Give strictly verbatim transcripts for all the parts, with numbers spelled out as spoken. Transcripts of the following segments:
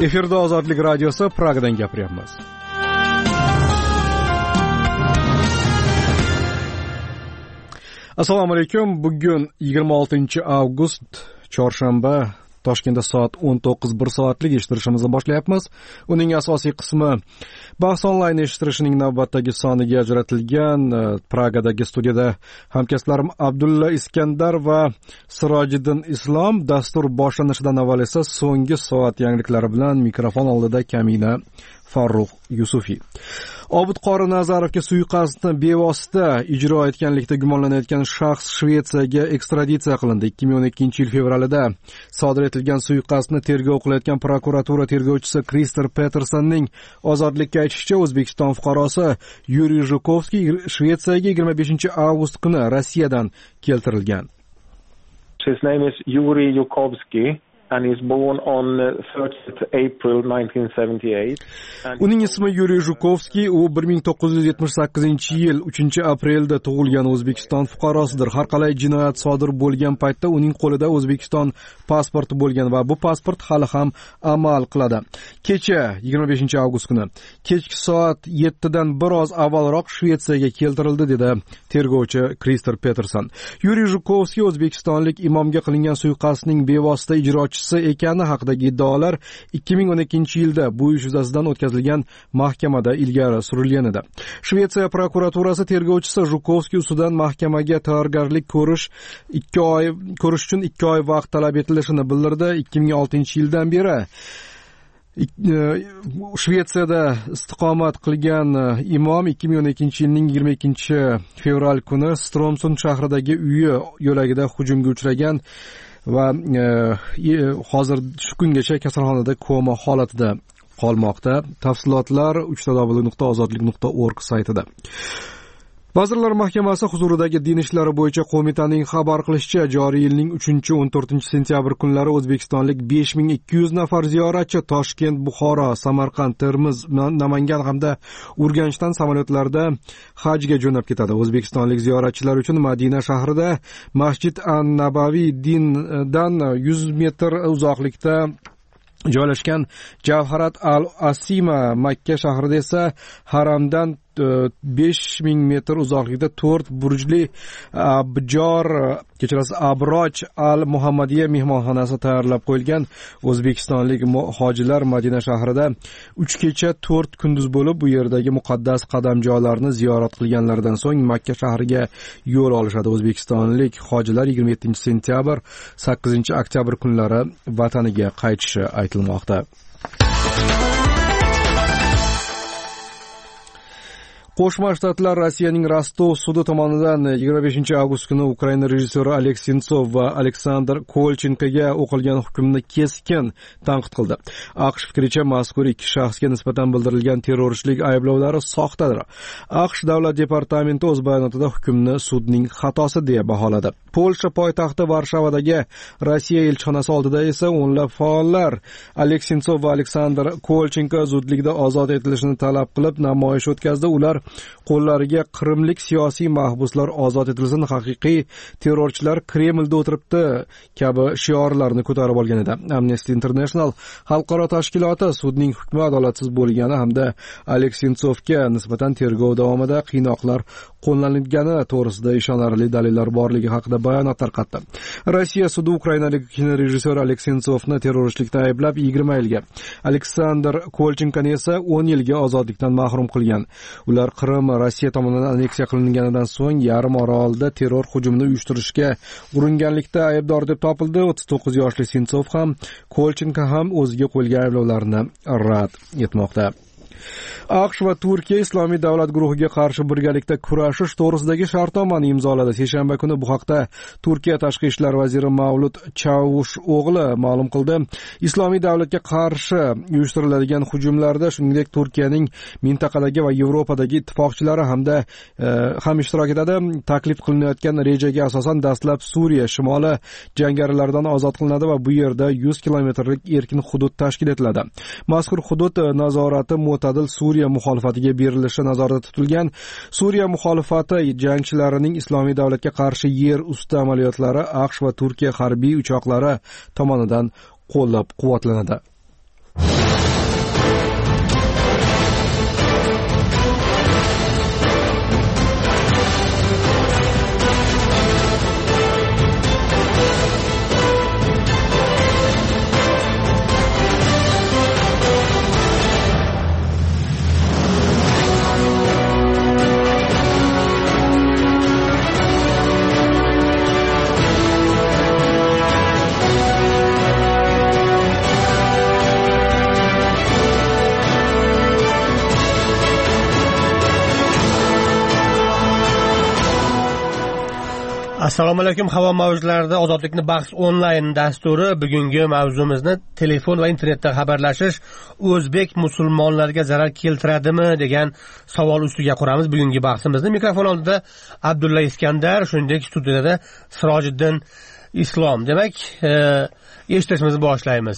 Efirda Ozodlik radiosi, Pragadan gapiryapmiz. Assalomu alaykum. Bugun yigirma oltinchi avgust, chorshanba. Toshkentda soat o'n to'qqiz bir soatlik eshittirishimizni boshlayapmiz. Uning asosiy qismi bahs onlayn eshittirishining navbatdagi soniga ajratilgan. Pragadagi studiyada hamkasblarim Abdulla Iskandar va Sirojiddin Islom. Dastur boshlanishidan avval esa so'nggi soat yangiliklari bilan mikrofon oldida Kamina Farruh Yusufi. Obid Qori Nazarovga suiqasdni bevosita ijro etganlikda gumonlanayotgan shaxs Shvetsiyaga ekstraditsiya qilindi. ikki ming o'n ikkinchi yil fevralida sodir etilgan suiqasdni tergov qilayotgan prokuratura tergovchisi Krister Petersonning ozodlikka aytishicha, O'zbekiston fuqarosi Yuriy Zhukovskiy Shvetsiyaga yigirma beshinchi avgust kuni Rossiyadan keltirilgan. His name is Yuriy Zhukovskiy. And is born on thirtieth April nineteen seventy-eight. Uning ismi Yuriy Zhukovskiy, u bir ming to'qqiz yuz yetmish sakkizinchi yil uchinchi aprelda tug'ilgan O'zbekiston fuqarosidir. Har qalay jinoyat sodir bo'lgan paytda uning qo'lida O'zbekiston pasporti bo'lgan va bu pasport hali ham amal qiladi. Kecha yigirma beshinchi avgust kuni kechki soat yettidan biroz avvalroq Shvetsiyaga keltirildi, dedi tergovchi Krister Peterson. Yuriy Zhukovskiy o'zbekistonlik imomga qilingan suiqasdning bevosita ijrochisi ekani haqidagi iddaolar ikki ming o'n ikkinchi yilda bu ish yuzasidan o'tkazilgan mahkamada ilgari surilgan edi. Shvetsiya prokuraturasi tergovchisi Zhukovskiy ustidan mahkamaga tayyorgarlik ko'rish ikki oy ko'rish uchun ikki oy vaqt talab etilishini bildirdi. ikki ming oltinchi yildan beri Shvetsiyada istiqomat qilgan imom ikki ming o'n ikkinchi yilning yigirma ikkinchi fevral kuni Stromsund shahridagi uyi yo'lagida hujumga uchragan va e, hozir shu kungacha kasalxonada koma holatida qolmoqda. Tafsilotlar uch w nuqta ozodlik nuqta org saytida. Vazirlar Mahkamasi huzuridagi din ishlari bo'yicha qo'mitaning xabar qilishicha, joriy yilning uchinchi o'n to'rtinchi sentyabr kunlari o'zbekistonlik besh ming ikki yuz nafar ziyoratchi Toshkent, Buxoro, Samarqand, Termiz, Namangan hamda Urganchdan samolyotlarda hajga jo'nab ketadi. O'zbekistonlik ziyoratchilar uchun Madina shahrida Masjid an-Nabaviy dindan yuz metr uzoqlikda joylashgan Javharat al-Asima, Makka shahrida esa Haramdan besh ming metr uzoqlikda to'rt burjli Abjor, kechirasiz Abroj al-Muhammadiya mehmonxonasi tayyorlab qo'yilgan. O'zbekistonlik hojilar Madina shahrida uch kecha to'rt kunduz bo'lib, bu yerdagi muqaddas qadamjolarni ziyorat qilganlaridan so'ng Makka shahriga yo'l olishadi. O'zbekistonlik hojilar yigirma yettinchi sentyabr, sakkizinchi oktyabr kunlari vataniga qaytishi aytilmoqda. Qo'shma Shtatlar Rossiyaning Rostov sudi tomonidan yigirma beshinchi avgust kuni Ukraina rejissyori Oleg Sentsov va Aleksandr Kolchenkoga o'qilgan hukmni keskin tanqid qildi. AQSh fikricha, mazkur ikki shaxsga nisbatan bildirilgan terrorchilik ayblovlari soxtadir. AQSh davlat departamenti o'z bayonotida hukmni sudning xatosi deya baholadi. Polsha poytaxti Varshavadagi Rossiya elchixonasi oldida esa o'nlab faollar Oleg Sentsov va Aleksandr Kolchenko zudlikda ozod etilishini talab qilib namoyish o'tkazdi. Ular qo'llariga Qrimlik siyosiy mahbuslar ozod etilsin, haqiqiy terrorchilar Kremlda o'tiribdi kabi shiorlarni ko'tarib olgan edi. Amnesty International xalqaro tashkiloti sudning hukmi adolatsiz bo'lgani hamda Oleg Sentsovga nisbatan tergov davomida qiynoqlar qo'llanilgani to'g'risida ishonarli dalillar borligi haqida bayonot tarqatdi. Rossiya sudi ukrainalik kinorejissyor Oleg Sentsovni terrorchilikda ayblab yigirma yilga, Aleksandr Kolchenkoni esa o'n yilga ozodlikdan mahrum qilgan. Ular Qrim Rossiya tomonidan anneksiya qilinganidan so'ng yarim orolda terror hujumini uyushtirishga uringanlikda aybdor deb topildi. o'ttiz to'qqiz yoshli Sentsov ham, Kolchenko ham o'ziga qo'yilgan ayblovlarni rad etmoqda. AQSh va Turkiya Islomiy davlat guruhiga qarshi birgalikda kurashish to'g'risidagi shartnomani imzoladi. Seshanba kuni bu haqda Turkiya tashqi ishlar vaziri Mavlut Çavuşoğlu ma'lum qildi. Islomiy davlatga qarshi uyushtiriladigan hujumlarda shuningdek Turkiyaning mintaqadagi va Yevropadagi ittifoqchilari hamda e, ham ishtirok etadi. Taklif qilinayotgan rejaga asosan dastlab Suriya shimoli jangarilardan ozod qilinadi va bu yerda yuz kilometrlik erkin hudud tashkil etiladi. Mazkur hudud nazorati mo'tadil Suriya muxolifatiga berilishi nazarda tutilgan. Suriya muxolifati jangchilarining Islomiy davlatga qarshi yer usti amaliyotlari AQSh va Turkiya harbiy uchoqlari tomonidan qo'llab-quvvatlanadi. Assalomu alaykum. Havo mavjlarida Ozodlikni bahs onlayn dasturi bugungi mavzumizni telefon va internetda xabarlashish o'zbek musulmonlarga zarar keltiradimi degan savol ustiga quramiz bugungi bahsimizni. Mikrofon oldida Abdulla Iskandar, shuningdek studiyada Sirojiddin Islom. Demak, e, eshitishimizni boshlaymiz.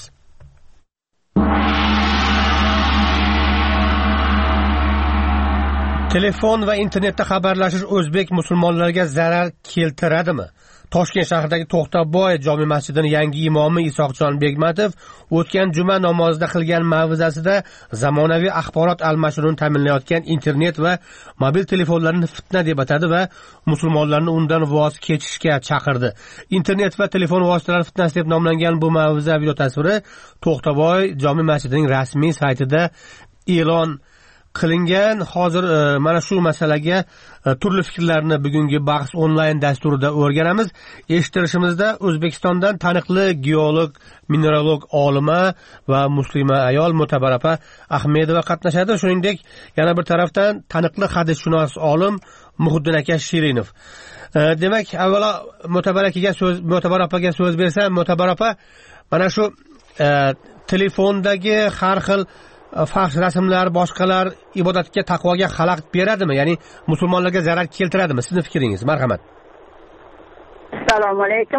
Telefon va internetda xabarlashish o'zbek musulmonlarga zarar keltiradimi? Toshkent shahridagi To'xtaboy jome masjidining yangi imomi Isoqjon Begmatov o'tgan juma namozida qilgan mav'izasida zamonaviy axborot almashinuvini ta'minlayotgan internet va mobil telefonlarni fitna deb atadi va musulmonlarni undan voz kechishga chaqirdi. Internet va telefon vositalari fitnasi deb nomlangan bu mav'iza video tasviri To'xtaboy jome masjidining rasmiy saytida e'lon qilingan. Hozir e, mana shu masalaga e, turli fikrlarni bugungi bahs onlayn dasturida o'rganamiz. Eshittirishimizda O'zbekistondan taniqli geolog, mineralog olima va muslima ayol Mo'tabar opa Ahmedova qatnashadi. Shuningdek, yana bir tarafdan taniqli hadisshunos olim Muhiddin aka Shirinov. E, demak, avvalo Mo'tabar akaga so'z, Mo'tabar opaga so'z bersam, Mo'tabar opa, mana shu e, telefondagi har xil fahsh rasmlar, boshqalar ibodatga, taqvoga xalaqit beradimi? Ya'ni musulmonlarga zarar keltiradimi? Sizning fikringiz, marhamat. Assalomu alaykum.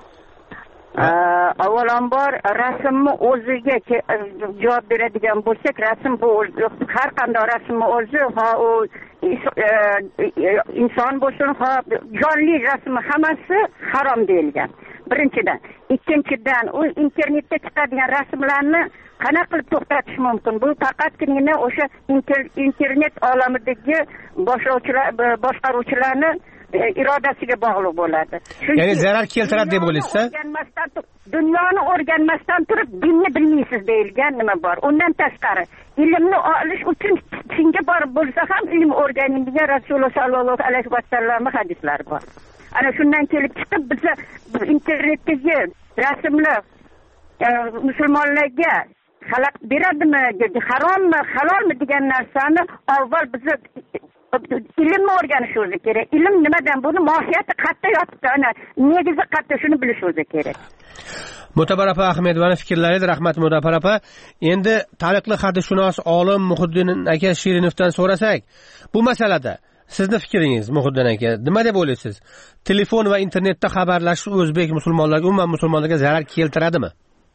Avvalambor rasmni o'ziga javob beradigan bo'lsak, rasm bu har qanday rasmni o'zi, ha u inson bo'lsin, ha jonli rasmi hammasi harom deyilgan. Birinchidan, ikkinchidan u internetda chiqadigan rasmlarni qanaqa qilib to'xtatish mumkin? Bu faqatgina o'sha internet olamidagi boshlovchilar, boshqaruvchilarni irodasiga bog'liq bo'ladi. Ya'ni zarar keltiradi deb o'ylaysiz? Dunyoni o'rganmasdan turib dinni bilmaysiz deyilgan nima bor. Undan tashqari ilmni olish uchun Chinga borib bo'lsa ham ilm o'rganing degan Rasululloh sallallohu alayhi vasallamning hadislari bor. Ana shundan kelib chiqib biz internetdagi rasmlar musulmonlarga xalaq beradimi, harommi, halolmi degan narsani avval biz ilmni o'rganishimiz kerak. Ilm nimadan, buni mohiyati qayerda yotibdi, ana negizi qayerda, shuni bilishimiz kerak. Mo'tabar opa Ahmedovaning fikrlariga rahmat. Mo'tabar opa, endi taniqli hadisshunos olim Muhiddin aka Shirinovdan so'rasak, bu masalada sizning fikringiz, Muhiddin aka, nima deb o'ylaysiz? Telefon va internetda xabarlashish o'zbek musulmonlarga, umuman musulmonlarga zarar keltiradimi?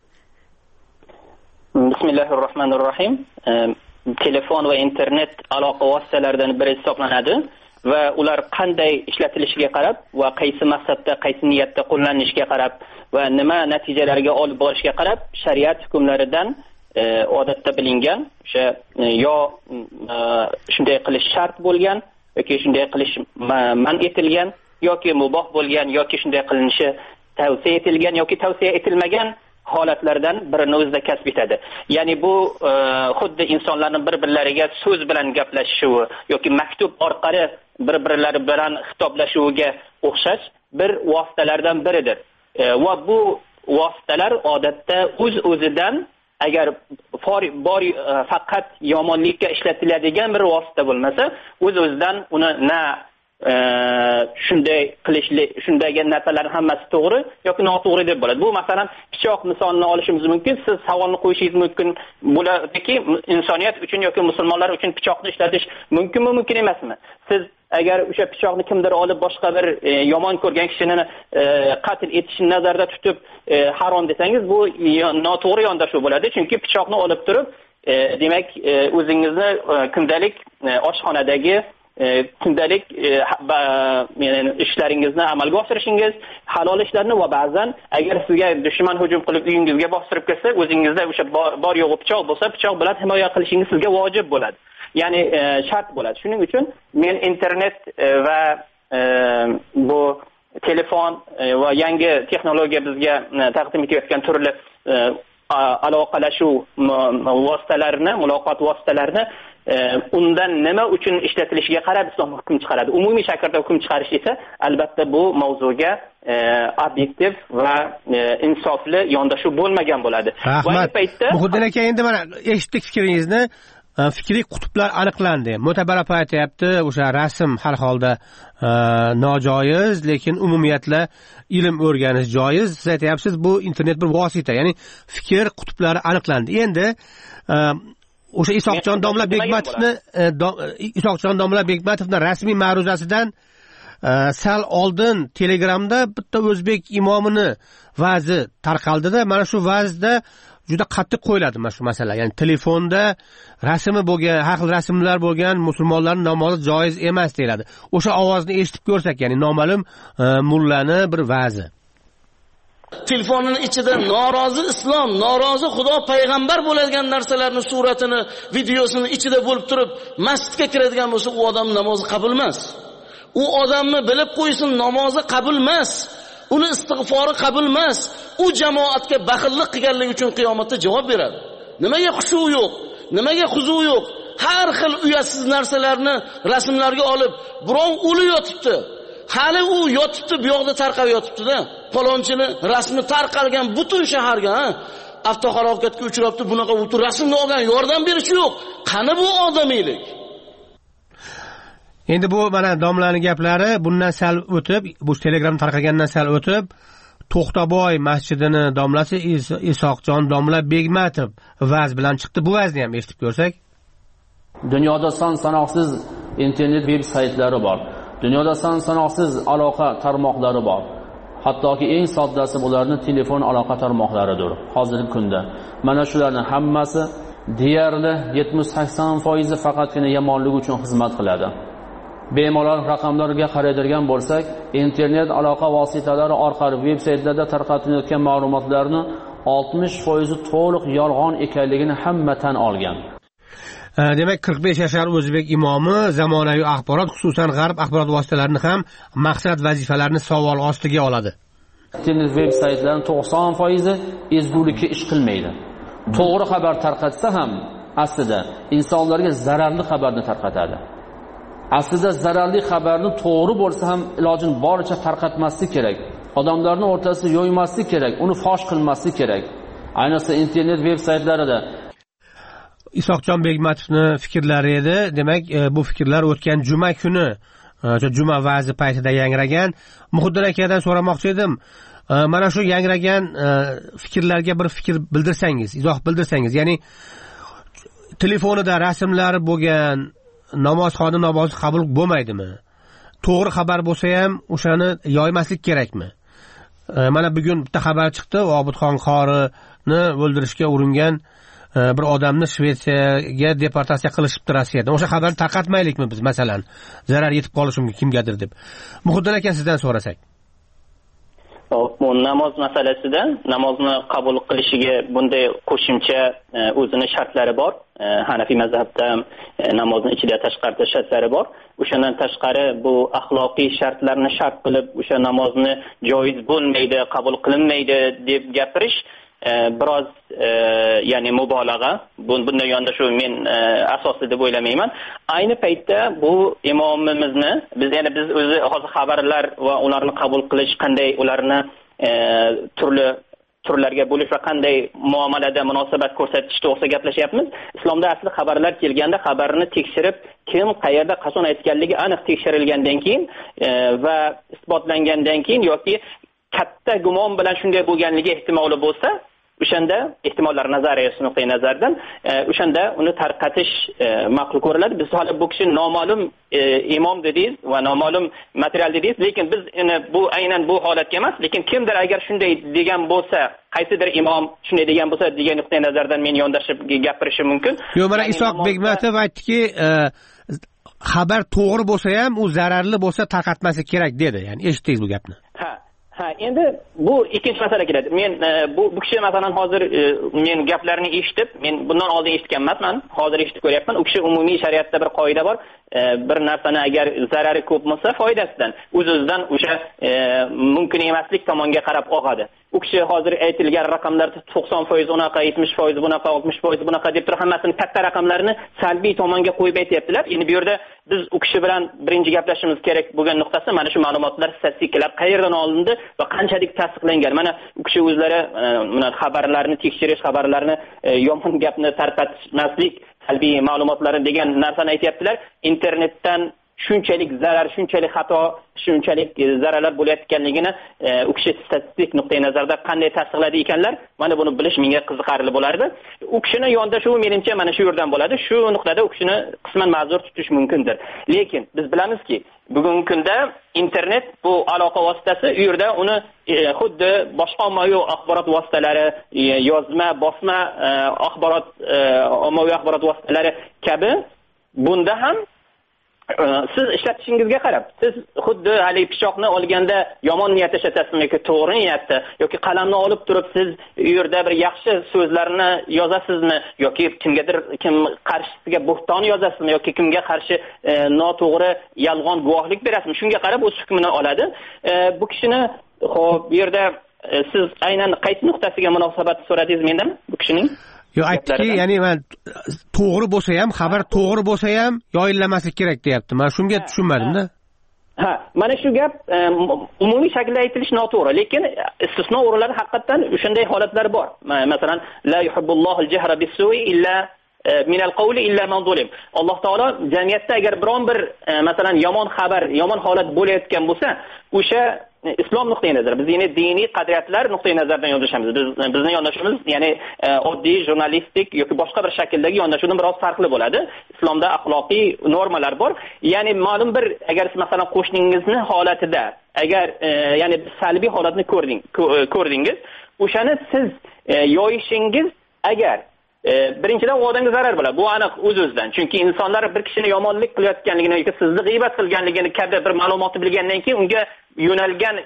Bismillahirrohmanirrohim. Telefon va internet aloqa vositalaridan biri hisoblanadi va ular qanday ishlatilishiga qarab va qaysi maqsadda, qaysi niyatda qo'llanishiga qarab va nima natijalarga olib borishiga qarab shariat hukmlaridan e, odatda bilingan o'sha e, yo e, shunday qilish shart bo'lgan yoki shunday qilish man etilgan yoki muboh bo'lgan yoki shunday qilinishi tavsiya etilgan yoki tavsiya etilmagan holatlardan birini o'zida kasb etadi. Ya'ni bu e, xuddi insonlarning bir-birlariga so'z bilan gaplashishuvi yoki maktub orqali bir-birlari bilan xitoblashuviga o'xshash bir vositalardan biridir. E, va bu vositalar odatda o'z-o'zidan agar bor faqat yomonlikka ishlatiladigan bir vosita bo'lmasa, o'z-o'zidan uni na e, shunday qilishli, shundagi narsalar hammasi to'g'ri yoki noto'g'ri deb bo'ladi. Bu masalan pichoq misolini olishimiz mumkin. Siz savolni qo'yishingiz mumkin bo'ladiki, insoniyat uchun yoki musulmonlar uchun pichoqni ishlatish mumkinmi, mumkin emasmi? Siz agar o'sha pichoqni kimdir olib boshqa bir e, yomon ko'rgan kishini e, qatl etishni nazarda tutib e, harom desangiz, bu noto'g'ri yondashuv bo'ladi. Chunki pichoqni olib turib, e, demak, e, o'zingizni e, kundalik e, oshxonadagi kundalik ya'ni ishlaringizni amalga oshirishingiz, halol ishlarni va ba'zan agar sizga dushman hujum qilib uyingizga bostirib kelsa, o'zingizda o'sha bor yo'g'i pichoq bo'lsa, pichoq bilan himoya qilishingiz sizga vojib bo'ladi. Ya'ni shart bo'ladi. Shuning uchun men internet va bu telefon va yangi texnologiya bizga taqdim etayotgan turli aloqalashuv vositalarini, muloqot vositalarini undan nima uchun ishlatilishiga qarab islom hukm chiqaradi. Umumiy shaklda hukm chiqarish esa albatta bu mavzuga obyektiv va insofli yondashuv bo'lmagan bo'ladi. Rahmat. Muhiddin aka, endi mana eshitdik fikringizni. Fikriy qutblar aniqlandi. Mo'tabara aytayapti, o'sha rasm har holda nojoiz, lekin umumiyatla ilm o'rganish joiz. Siz aytayapsiz, bu internet bir vosita, ya'ni fikr qutublari aniqlandi. Endi o'sha Isoqjon domla Begmatovni Isoqjon domla Begmatovning rasmiy ma'ruzasidan sal oldin Telegramda bitta o'zbek imomini va'zi tarqaldida. Mana shu va'zda juda qattiq qo'yiladi mana shu masala. Ya'ni telefonda rasmi bo'lgan, har xil rasmlar bo'lgan musulmonlarning namozi joiz emas deyiladi. O'sha ovozni eshitib ko'rsak, ya'ni noma'lum mullani bir va'zi. Telefonining ichida norozi islom, norozi Xudo payg'ambar bo'ladigan narsalarni suratini, videosini ichida bo'lib turib, masjidga kiradigan bo'lsa, u odam namozi qabul emas. U odamni bilib qo'ysin, namozi qabul emas. Uni istig'fori qabul emas. U jamoatga baxillik qilganligi uchun qiyomatda javob beradi. Nimaga xushu yo'q? Nimaga huzu yo'q? Har xil uyatsiz narsalarni rasmlarga olib, birov o'li yotibdi. Hali u yotibdi, bu yoqda tarqab yotibdi-da. Falonchini rasmi tarqalgan butun shaharga, ha? Avtohalokatga uchrabdi, bunaqa o'tir rasmni olgan, yordam berish yo'q. Qani bu odamiylik? Endi bu mana domlaning gaplari bundan sal o'tib, bu Telegram tarqagandan sal o'tib, To'xtaboy masjidini domlasi Isoqjon domla Begmatov va'z bilan chiqdi. Bu va'zni ham eshitib ko'rsak. Dunyoda son sanoqsiz internet veb saytlari bor. Dunyoda son sanoqsiz aloqa tarmoqlari bor. Hattoki eng soddasi bularning telefon aloqa tarmoqlaridir hozirgi kunda. Mana shularning hammasi deyarli yetmish sakson foiz faqatgina yomonlik uchun xizmat qiladi. Bemalol raqamlarga qaraydigan bo'lsak, internet aloqa vositalari orqali veb-saytlarda tarqatilayotgan ma'lumotlarni oltmish foiz to'liq yolg'on ekanligini hamma tan olgan. Demak, qirq besh yashar o'zbek imomi zamonaviy axborot, xususan g'arb axborot vositalarini ham maqsad vazifalarini savol ostiga oladi. Internet veb-saytlarning to'qson foiz ezgulikka ish qilmaydi. To'g'ri xabar tarqatsa ham aslida insonlarga zararli xabarni tarqatadi. Aslida zararli xabarni to'g'ri bo'lsa ham ilojini boricha tarqatmaslik kerak. Odamlarning o'rtasida yo'ymaslik kerak, uni fosh qilmaslik kerak. Ayniqsa internet veb-saytlarida. Isoqjon Begmatovning fikrlari edi. Demak, bu fikrlar o'tgan juma kuni, o'sha juma va'zi paytida yangragan. Muhiddin akadan so'ramoqchi edim. Mana shu yangragan fikrlarga bir fikr bildirsangiz, izoh bildirsangiz, ya'ni telefonida rasmlari bo'lgan namozxona namozi qabul bo'lmaydimi? To'g'ri xabar bo'lsa ham o'shani yoymaslik kerakmi? Mana bugun bitta xabar chiqdi, Obidxon qorini o'ldirishga uringan bir odamni Shvetsiyaga deportatsiya qilishibdi Rossiyada. O'sha xabarni tarqatmaylikmi biz, masalan, zarar yetib qolishi mumkin kimgadir deb. Muhiddin aka, sizdan so'rasak. Bu namoz masalasida namozni qabul qilishiga bunday qo'shimcha o'zini shartlari bor. Hanafiy mazhabda namozni ichida tashqarida shartlari bor. O'shandan tashqari bu axloqiy shartlarni shart qilib o'sha namozni joiz bo'lmaydi, qabul qilinmaydi deb gapirish biroz ya'ni mubolag'a. Bunday yondashuv men asosli deb o'ylamayman. Ayni paytda bu imomimizni biz yana biz o'zi hozir xabarlar va ularni qabul qilish, qanday ularni turli turlarga bo'lish va qanday muomalada munosabat ko'rsatish to'g'risida gaplashyapmiz. Islomda asli xabarlar kelganda xabarni tekshirib, kim qayerda qachon aytganligi aniq tekshirilgandan keyin va isbotlangandan keyin yoki katta gumon bilan shunday bo'lganligi ehtimoli bo'lsa, o'shanda ehtimollar nazariyasi nuqtai nazardan o'shanda uni tarqatish ma'qul ko'riladi. Biz hali bu kishi noma'lum imom dedingiz va noma'lum material dedingiz, lekin biz bu aynan bu holatga emas, lekin kimdir agar shunday degan bo'lsa, qaysidir imom shunday degan bo'lsa degan nuqtai nazardan men yondashib gapirishim mumkin. Yo'q, mana Isoq Begmatov aytdiki, xabar to'g'ri bo'lsa ham u zararli bo'lsa tarqatmaslik kerak dedi. Ya'ni eshitdingiz bu gapni. Ha, ha, endi bu ikkinchi masala keladi. Men bu bu kishi masalan hozir men gaplarini eshitib, men bundan oldin eshitgan emasman, hozir eshitib ko'ryapman. U kishi umumiy shariatda bir qoida bor. Bir narsani agar zarari ko'p bo'lsa, foydasidan, o'z-o'zidan o'sha mumkin emaslik tomonga qarab og'adi. U kishi hozir aytilgan raqamlar to'qson foiz unaqa, yetmish foiz bunaqa, oltmish foiz bunaqa deb turib hammasini katta raqamlarni salbiy tomonga qo'yib aytyaptilar. Endi bu yerda biz u kishi bilan birinchi gaplashishimiz kerak bo'lgan nuqtasi mana shu ma'lumotlar, statistikalar qayerdan olindi va qanchalik tasdiqlangan. Mana u kishi o'zlari mana xabarlarni tekshirish, xabarlarni yomon gapni tarqatmaslik, salbiy ma'lumotlar degan narsani aytyaptilar. Internetdan shunchalik zarar, shunchalik xato, shunchalik zararlar bo'layotganligini u kishi statistik nuqtai nazarda qanday tasdiqladi ekanlar, mana buni bilish menga qiziqarli bo'lardi. U kishining yondashuvi menimcha mana shu yerdan bo'ladi. Shu nuqtada u kishini qisman ma'zur tutish mumkindir. Lekin biz bilamizki, bugungi kunda internet bu aloqa vositasi, u yerda uni xuddi boshqa ommaviy axborot vositalari, yozma, bosma axborot, ommaviy axborot vositalari kabi bunda ham siz ishlatishingizga qarab, siz xuddi hali pichoqni olganda yomon niyat ishlatasiz yoki to'g'ri niyatda, yoki qalamni olib turib siz u yerda bir yaxshi so'zlarni yozasizmi, yoki kimgadir kim qarshisiga bo'xton yozasizmi, yoki kimga qarshi e, noto'g'ri yolg'on guvohlik berasizmi, shunga qarab o'z hukmini oladi. E, bu kishini xo'p, bu yerda e, siz aynan qaysi nuqtasiga munosabat so'radingiz mendan bu kishining? Yo, aytdiki, ya'ni men to'g'ri bo'lsa ham, xabar to'g'ri bo'lsa ham yoyillamaslik kerak deyapti. Men shunga tushunmadim-da. Ha, mana shu gap e, umumiy shaklda aytilish noto'g'ri, lekin istisno o'rinlarda haqiqatan shunday holatlar bor. Masalan, la yuhibbullohul jahra bis-su'i illa min al-qawli illa man zulim. Alloh taolo jamiyatda agar biron bir e, masalan yomon xabar, yomon holat bo'layotgan bo'lsa, o'sha islom nuqtai nazari, biz yine diniy qadriyatlar nuqtai nazaridan yondashamiz. Biz bizning yondashuvimiz, ya'ni oddiy jurnalistik yoki boshqa bir shakldagi yondashuvdan biroz farqli bo'ladi. Islomda axloqiy normalar bor. Ya'ni ma'lum bir agar siz masalan qo'shningizni holatida agar e, ya'ni salbiy holatni ko'rding, ko'rdingiz, o'shani siz e, yoyishingiz agar E, birinchidan u odamga zarar bo'ladi. Bu aniq o'z-o'zidan. Chunki insonlar bir kishini yomonlik qilayotganligini yoki sizni g'iybat qilganligini kabi bir ma'lumotni bilgandan keyin unga yo'nalgan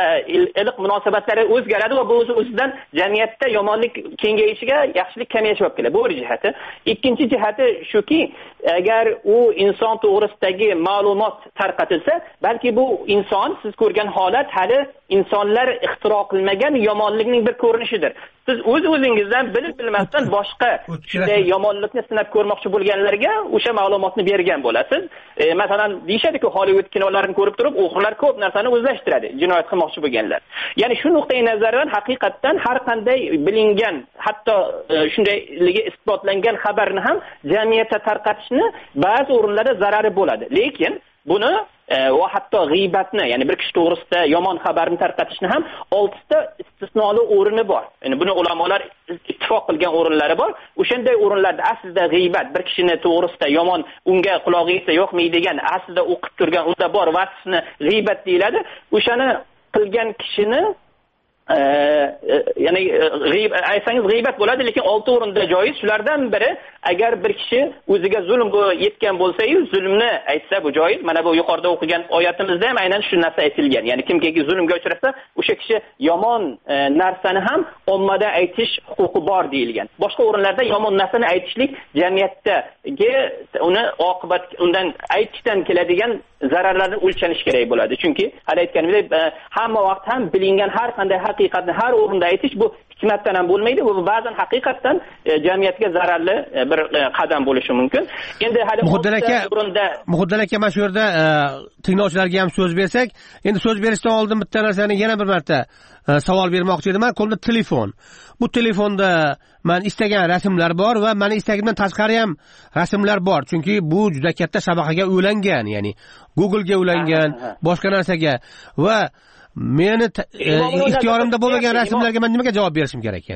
iliq munosabatlari o'zgaradi va bu o'z-o'zidan jamiyatda yomonlik kengayishiga, yaxshilik kamayishi olib keladi. Bu bir jihati. Ikkinchi jihati shuki, agar u inson to'g'risidagi ma'lumot tarqatilsa, balki bu inson siz ko'rgan holat hali insonlar ixtiro qilmagan yomonlikning bir ko'rinishidir. Siz o'z-o'zingizdan bilib bilmasdan boshqa shunday yomonlikni sinab ko'rmoqchi bo'lganlarga o'sha ma'lumotni bergan bo'lasiz. E, masalan, deyshadiki, Hollywood kinolarini ko'rib turib, o'g'rilar ko'p narsani o'zlashtiradi, jinoyat qilmoqchi bo'lganlar. Ya'ni shu nuqtai nazardan haqiqatan har qanday bilingan, hatto e, shundayligi isbotlangan xabarni ham jamiyatda tarqatishni ba'zi o'rinlarda zarari bo'ladi. Lekin buni va hatto g'iybatni, ya'ni bir kishi to'g'risida yomon xabarni tarqatishni ham oltita istisnoli o'rini bor. Ya'ni buni ulamolar ittifoq qilgan o'rinlari bor. O'shanday o'rinlarda aslida g'iybat, bir kishini to'g'risida yomon, unga qulog'i esa yoqmaydigan, aslida o'qib turgan, unda bor vasfni g'iybat deyiladi. O'shani qilgan kishini Ee, ya'ni g'iyb aytsangiz g'iybat bo'ladi, lekin olti o'rinda joiz. Shulardan biri, agar bir kishi o'ziga zulm yetgan bo'lsa-yu, zulmni aytsa bu joiz. Mana bu yuqorida o'qigan oyatimizda ham aynan shu narsa aytilgan. Ya'ni kimki zulmga uchrasa, o'sha kishi yomon e, narsani ham ommada aytish huquqi bor deyilgan. Boshqa o'rinlarda yomon narsani aytishlik jamiyatdagi uni oqibat, undan aytishdan keladigan zararlarni o'lchanish kerak bo'ladi. Chunki hali aytganimdek, hamma vaqt ham bilingan har qanday haqiqatni har o'rinda aytish bu hikmatdan ham bo'lmaydi. Bu ba'zan haqiqatdan e, jamiyatga zararli e, bir e, qadam bo'lishi mumkin. Endi hali Muhaddal aka, o'rinda Muhaddal aka mana shu yerda e, tinglovchilarga ham so'z bersak, endi so'z berishdan oldin bitta narsani yana bir marta e, savol bermoqchi edim. Men qo'limda telefon. Bu telefonda men istagan rasmlar bor va meni istagimdan tashqari ham rasmlar bor. Chunki bu juda katta shabaqaga ulangan, ya'ni Google'ga ulangan, boshqa narsaga va meni e, ixtiyorimda bo'lmagan rasmlarga men nimaga javob berishim kerak, ya'ni?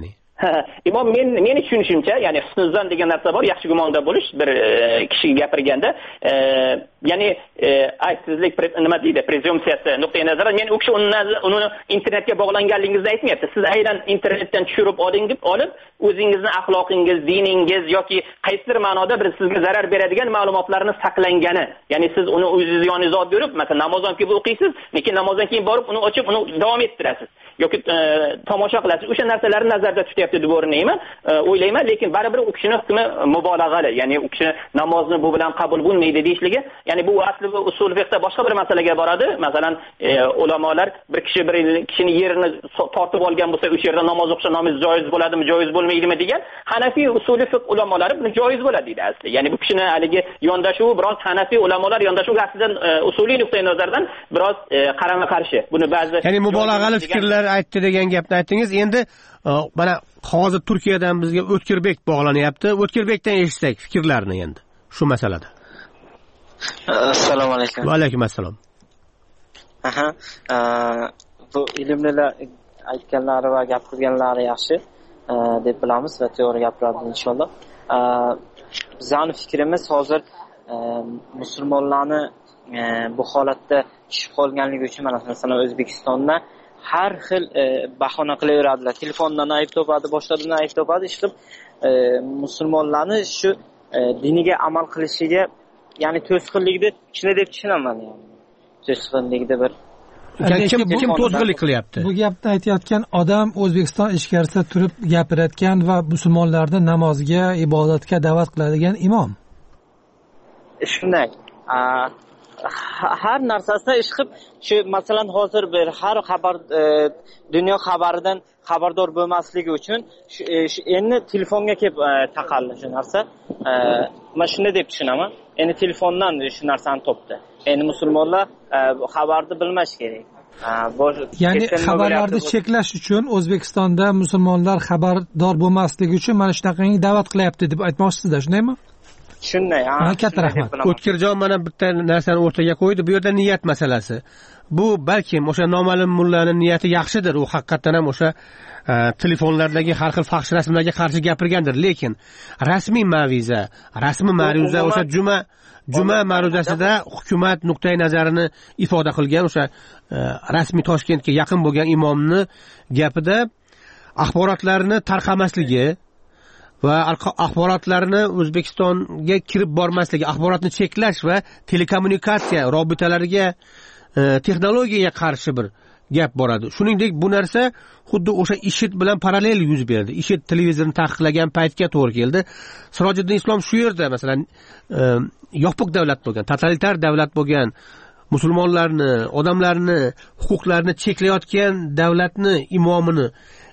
imom men meni tushunishimcha, ya'ni husnuzon degan narsa bor, yaxshi gumonda bo'lish bir e, kishiga gapirganda, e, ya'ni e, aybsizlik nima deydi, prezumpsiyasi nuqtai nazaridan men u kishi uni uni internetga bog'langanligingizni aytmayapti. Siz aynan internetdan tushirib oling deb olib, o'zingizni axloqingiz, diningiz yoki qaysidir ma'noda bir sizga zarar beradigan ma'lumotlarni saqlangani, ya'ni siz uni o'zingiz yoningizda olib yurib, masalan, namozdan keyin o'qiysiz, lekin namozdan keyin borib uni ochib, uni davom ettirasiz yoki e, tomosha qilasiz. O'sha narsalarni nazarda tutyapti deb o'rnayman, e, o'ylayman, lekin baribir u kishining hukmi mubolag'ali, ya'ni u kishi namozni bu bilan qabul bo'lmaydi deyishligi, ya'ni bu asli usul fiqhda boshqa bir masalaga boradi. Masalan, e, ulamolar bir kishi bir kishini yerini tortib olgan bo'lsa, o'sha yerda namoz o'qish namoz joiz bo'ladimi, joiz bo'lmaydimi degan Hanafiy usuli fiqh ulamolari buni joiz bo'ladi deydi asli. Ya'ni bu kishining haligi yondashuvi biroz Hanafiy ulamolar yondashuvi aslida e, usuliy nuqtai nazardan biroz e, qarama-qarshi. Buni ba'zi ya'ni mubolag'ali fikrlar aytdi degan gapni aytdingiz. Endi mana hozir Turkiyadan bizga O'tkirbek bog'lanyapti. O'tkirbekdan eshitsak fikrlarni endi shu masalada. Assalomu alaykum. Va alaykum assalom. Aha, bu ilmlilar aytganlari va gap qilganlari yaxshi deb bilamiz va to'g'ri gapiradi inshaalloh. Bizning fikrimiz hozir musulmonlarni bu holatda tushib qolganligi uchun mana masalan O'zbekistonda har xil bahona qilaveradilar. Telefondan ayb topadi, boshqadan ayb topadi, ishqib musulmonlarni shu diniga amal qilishiga, ya'ni to'sqinlikni shuni deb tushunaman, ya'ni to'sqinlikda bir kim kim to'sqinlik qilyapti? Bu gapni aytayotgan odam O'zbekiston ichkarisida turib gapirayotgan va musulmonlarni namozga, ibodatga da'vat qiladigan imom. Shunday. Har narsasida ish qilib, shu masalan hozir bir har xabar dunyo xabaridan xabardor bo'lmasligi uchun endi telefonga kelib taqaldi shu narsa. Men shuni deb tushunaman. Endi telefondan shu narsani topdi. Endi musulmonlar xabarni bilmash kerak. Ya'ni xabarlarni cheklash uchun O'zbekistonda musulmonlar xabardor bo'lmasligi uchun mana shunaqangi da'vat qilyapti deb aytmoqchisizlar, shundaymi? Shunday. Ha, katta rahmat. O'tkirjon mana bitta narsani o'rtaga qo'ydi. Bu yerda niyat masalasi. Bu balkim o'sha noma'lum mullaning niyati yaxshidir. U haqiqatan ham o'sha telefonlardagi har xil faxsh rasmlarga qarshi gapirgandir, lekin rasmiy ma'viza, rasmiy ma'ruza o'sha juma juma ma'ruzasida hukumat nuqtai nazarini ifoda qilgan o'sha rasmiy Toshkentga yaqin bo'lgan imomni gapida axborotlarni tarqamasligi va axborotlarni O'zbekistonga kirib bormasligi, axborotni cheklash va telekommunikatsiya robitalariga, texnologiyaga qarshi bir gap boradi. Shuningdek, bu narsa xuddi o'sha IShID bilan parallel yuz berdi. IShID televizorni taqiqlagan paytga to'g'ri keldi. Sirojiddin Islom shu yerda masalan yopiq davlat bo'lgan, totalitar davlat bo'lgan, musulmonlarni, odamlarni huquqlarini cheklayotgan davlatni imomini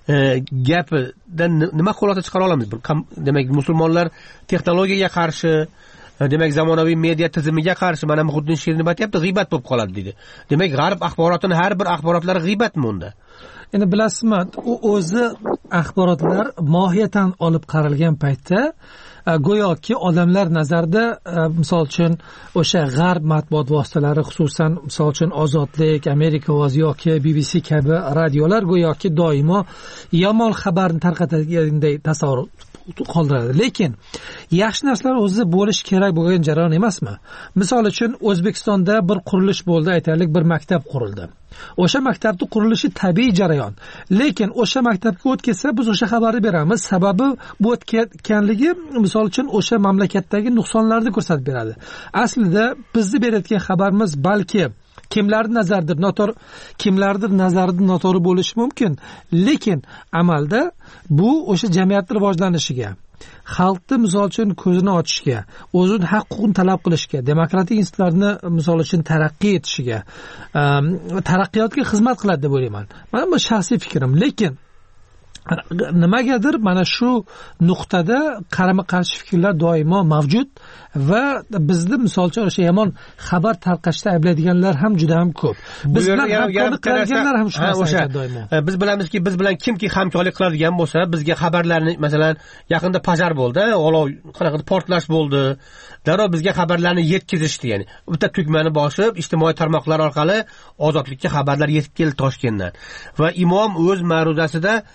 gapidan nima xulosa chiqara olamiz? Demak, musulmonlar texnologiyaga qarshi, demak zamonaviy media tizimiga qarshi, mana Muhiddin Sherni aytayapti, g'iybat bo'lib qoladi dedi. Demak, g'arb axborotini har bir axborotlari g'iybatmi unda? Endi bilasizmi, u o'zi axborotlar mohiyatan olib qaralgan paytda go'yoki odamlar nazarida misol uchun o'sha g'arb matbuot vositalari, xususan misol uchun Ozodlik, Amerika ovozi yoki B B C kabi radiolar go'yoki doimo yomon xabarni tarqatadiganday tasavvur qoldiradi. Lekin yaxshi narsalar o'zi bo'lish kerak bo'lgan jarayon emasmi? Misol uchun O'zbekistonda bir qurilish bo'ldi, aytaylik, bir maktab qurildi. O'sha maktabning qurilishi tabiiy jarayon. Lekin o'sha maktabga o'tkazsa biz o'sha xabarni beramiz. Sababi bu o'tganligi misol uchun o'sha mamlakatdagi nuqsonlarni ko'rsatib beradi. Aslida bizni berayotgan xabarimiz balki kimlarning nazaridir noto'g'ri, kimlardir nazarida noto'g'ri bo'lishi mumkin, lekin amalda bu o'sha jamiyatning rivojlanishiga, xalqni misol uchun ko'zini ochishga, o'zining haq-huquqini talab qilishga, demokratik institutlarni misol uchun taraqqiy etishiga, taraqqiyotga xizmat qiladi deb o'ylayman. Mana bu shaxsiy fikrim, lekin nimagadir mana shu nuqtada qarama-qarshi fikrlar doimo mavjud va bizni misol uchun o'sha yomon xabar tarqashda ayblaydiganlar ham juda ham ko'p. Biz bilan hamkorlik qiladiganlar ham shu narsa doimo. Biz bilamizki, biz bilan kimki hamkorlik qiladigan bo'lsa, bizga xabarlarni, masalan, yaqinda pojar bo'ldi, olov, qanaqa portlash bo'ldi, darrov bizga xabarlarni yetkazishdi, ya'ni bitta tugmani bosib, ijtimoiy tarmoqlar orqali Ozodlikka xabarlar yetib keldi Toshkentdan. Va imom o'z ma'ruzasida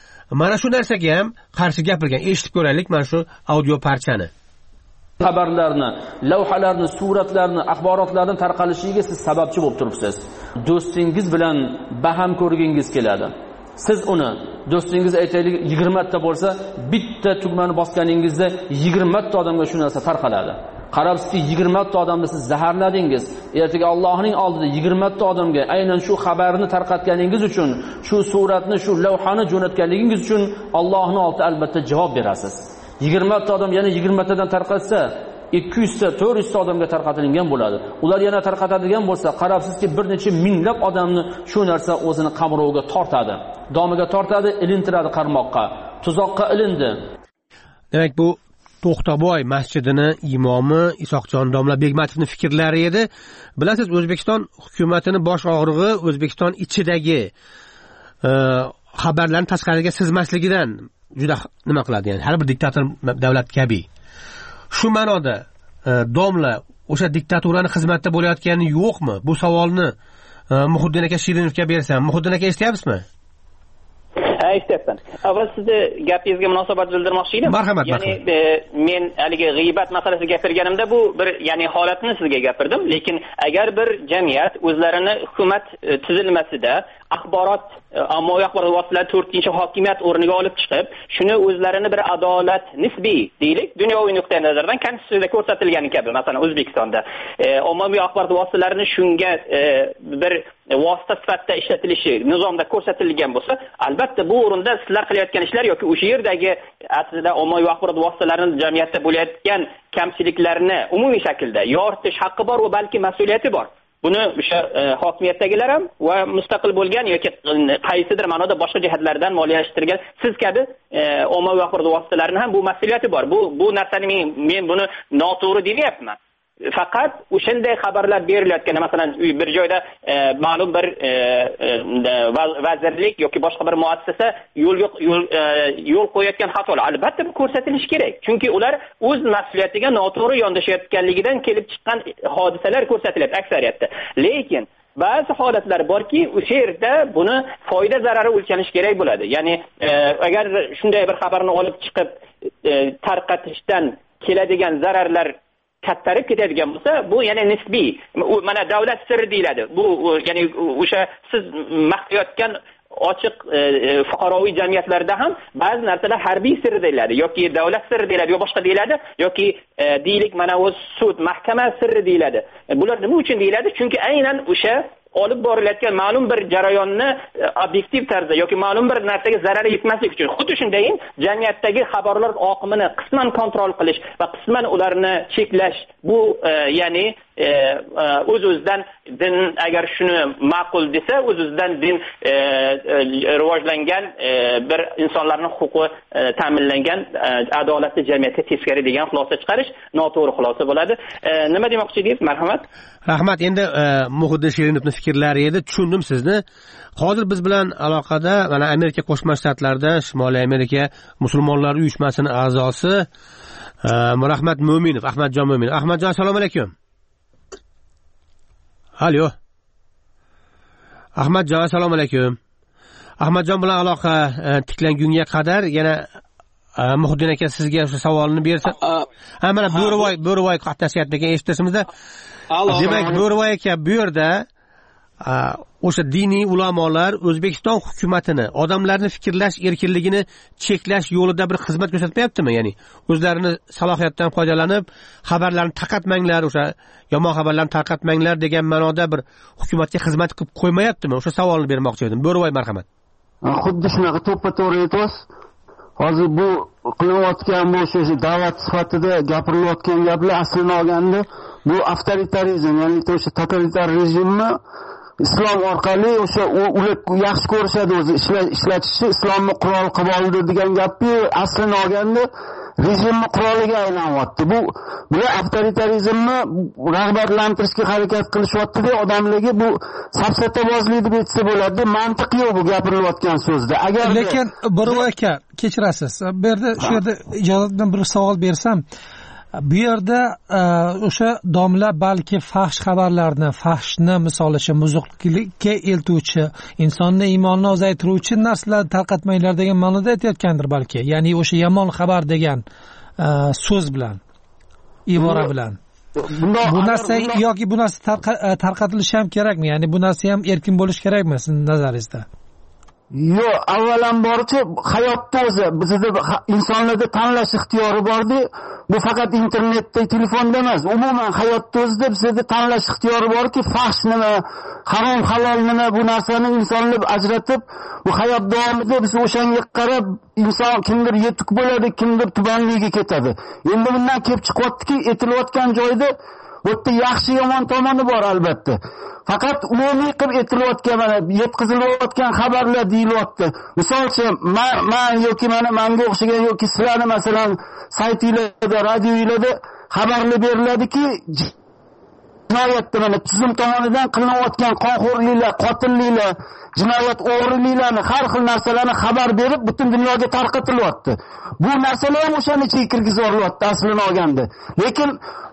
mana shu narsaga ham qarshi gapirgan. Eshitib ko'raylik mana shu audio parchani. Xabarlarni, lavhalarni, suratlarni, axborotlarni tarqalishiga siz sababchi bo'lib turibsiz. Do'stingiz bilan baham ko'rgingiz keladi. Siz uni do'stingiz aytaylik yigirma ta bo'lsa, bitta tugmani bosganingizda yigirma ta odamga shu narsa tarqaladi. Qarabsizki, yigirma ta odamni siz zaharladingiz. Ertaga Allohning oldida yigirma ta odamga aynan shu xabarni tarqatganingiz uchun, shu suratni, shu lavhani jo'natganligingiz uchun Allohning oldida albatta javob berasiz. yigirma ta odam yana yigirma tadan tarqatsa, ikki yuz ta, to'rt yuz ta odamga tarqatilgan bo'ladi. Ular yana tarqatadigan bo'lsa, qarabsizki, bir necha minglab odamni shu narsa o'zini qamroviga tortadi. Domiga tortadi, ilintiradi qarmoqqa. Tuzoqqa ilindi. Demak, bu To'xtaboy masjidini imomi Isoqjon domla Begmatovning fikrlari edi. Bilasiz, O'zbekiston hukumatining bosh og'rig'i O'zbekiston ichidagi e, xabarlarni tashqariga sizmasligidan juda nima qiladi, ya'ni har bir diktator davlat kabi. Shu ma'noda e, domla o'sha diktaturani xizmatda bo'layotgani yo'qmi? Bu savolni e, Muhiddin aka Shirinovga bersam. Muhiddin aka eshityapsizmi? Ha, eshityapman. Avval sizni gapingizga munosabat bildirmoqchi edim. Marhamat. Ya'ni e, men haligi g'iybat masalasida gapirganimda bu bir, ya'ni holatni sizga gapirdim, lekin agar bir jamiyat o'zlarini hukumat e, tuzilmasida axborot ommaviy axborot vositalari to'rtinchi hokimiyat o'rniga olib chiqib, shuni o'zlarini bir adolat nisbiy deylik, dunyoviy nuqtai nazardan konstitutsiyada ko'rsatilgani kabi, masalan O'zbekistonda e, ommaviy axborot vositalarini shunga e, bir vosita sifatida ishlatilishi nizomda ko'rsatilgan bo'lsa, albatta bu o'rinda sizlar qilayotgan ishlar yoki o'sha yerdagi aslida ommaviy axborot vositalarini jamiyatda bo'layotgan kamchiliklarni umumiy shaklda yoritish haqqi bor va balki mas'uliyati bor. Buni o'sha e, hokimiyatdagilar ham va mustaqil bo'lgan yoki qaysidir ma'noda boshqa jihatlardan moliyalashtirgan siz kabi e, ommaviy axborot vositalarini ham bu mas'uliyati bor. Bu bu narsani men, men buni noto'g'ri demayapman. Faqat o'shanday xabarlar berilayotgan, masalan bir joyda e, ma'lum bir e, e, vazirlik yoki boshqa bir muassasa yo'l yo'l e, yo'l qo'yayotgan xatolar albatta bu ko'rsatilishi kerak. Chunki ular o'z mas'uliyatiga noto'g'ri yondashayotganligidan kelib chiqqan hodisalar ko'rsatilyapti aksariyatda. Lekin ba'zi holatlar borki, o'sha yerda buni foyda zarari o'lchanish kerak bo'ladi. Ya'ni e, agar shunday bir xabarni olib chiqib e, tarqatishdan keladigan zararlar kattarib ketadigan bo'lsa, bu yana nisbiy. Mana davlat sirri deyiladi. Bu ya'ni o'sha siz maqtayotgan ochiq e, fuqaroviy jamiyatlarda ham ba'zi narsalar harbiy sirri deyiladi yoki davlat sirri deyiladi yoki boshqa deyiladi yoki e, deylik mana o'z sud, mahkama sirri deyiladi. E, bular nima uchun deyiladi? Chunki aynan o'sha olib borilayotgan ma'lum bir jarayonni obyektiv tarzda yoki ma'lum bir narsaga zarar yetmaslik uchun. Xuddi shundayin jamiyatdagi xabarlar oqimini qisman kontrol qilish va qisman ularni cheklash, bu e, ya'ni e, o'z-o'zidan din agar shuni ma'qul desa, o'z-o'zidan din e, e, rivojlangan e, bir insonlarning huquqi e, ta'minlangan e, adolatli jamiyatga teskari degan xulosa chiqarish noto'g'ri xulosa bo'ladi. E, nima demoqchi edingiz? Marhamat. Rahmat. Endi e, Muhiddin Shirinovning fikrlari edi, tushundim sizni. Hozir biz bilan aloqada mana Amerika Qo'shma Shtatlarida Shimoliy Amerika musulmonlar uyushmasining a'zosi e, Rahmat Mo'minov, Ahmadjon Mo'minov. Ahmadjon, assalomu alaykum. Alo. Ahmadjon, assalomu alaykum. Ahmadjon bilan aloqa e, tiklangunga qadar yana e, Muhiddin aka sizga o'sha savolni bersa. Ha, mana Bo'rivoy, Bo'rivoy qatnashyapti ekan eshitishimizda. Demak, Bo'rivoy aka bu yerda o'sha diniy ulamolar O'zbekiston hukumatini odamlarning fikrlash erkinligini cheklash yo'lida bir xizmat ko'rsatmayaptimi? Ya'ni o'zlarini salohiyatdan foydalanib xabarlarni tarqatmanglar, o'sha yomon xabarlarni tarqatmanglar degan ma'noda bir hukumatga xizmat qilib qo'ymayaptimi? O'sha savolni bermoqchi edim. Bo'rivoy, marhamat. Xuddi shunaqa to'ppa-to'g'ri aytasiz. Hozir bu qilayotgan bu o'sha davlat sifatida gapirilayotgan gaplar aslini olganda bu avtoritarizm, ya'ni o'sha totalitar rejimni islom orqali o'sha ular yaxshi ko'rishadi, o'zi ishlatishni islomni qurol qilib oldi degan gapni aslini olganda rejimni quroliga aylanyapti. Bu bular avtoritarizmni rag'batlantirishga harakat qilishyapti-da, odamlarga bu safsatabozlik deb aytsa bo'ladi. Mantiq yo'q bu gapirilayotgan so'zda. Agar lekin Bo'rivoy aka, kechirasiz. Bu yerda shu yerda ijozat bilan bir savol bersam, Bu yerda o'sha domla balki fahsh xabarlarni, fahshni misol uchun buzuqlikka eltuvchi, insonni iymonini ozaytiruvchi narsalar tarqatmanglar degan ma'noda aytayotgandir balki. Ya'ni o'sha yomon xabar degan so'z bilan, ibora bilan. Bu narsa yoki bu narsa tarqatilishi ham kerakmi? Ya'ni bu narsa ham erkin bo'lish kerakmi sizning nazaringizda? Yo'q, avvalamborichi hayotda o'zi bizda insonlarda tanlash ixtiyori bordi. Bu faqat internetda, telefonda emas, umuman hayotda o'zida bizda tanlash ixtiyori borki, fahsh nima, harom halol nima, bu narsani insonlar ajratib, bu hayot davomida biz o'shanga qarab inson kimdir yetuk bo'ladi, kimdir tubanligiga ketadi. Endi bundan kelib chiqyaptiki, aytilayotgan joyda bu yerda yaxshi yomon tomoni bor albatta. Faqat umumiy qilib aytilayotgan, mana yetkazilayotgan xabarlar deyilyapti. Misol uchun, men men yoki mana menga o'xshagan yoki sizlarni masalan saytinglarda, radiolarda xabarlar beriladiki, jinoyatda mana tuzum tomonidan qilinayotgan qonxo'rliklar, qotilliklar, jinoyat o'g'riliklarini, har xil narsalarni xabar berib butun dunyoga tarqatilyapti. Bu narsalar ham o'shani ichiga kirgizilyapti aslini olganda. Lekin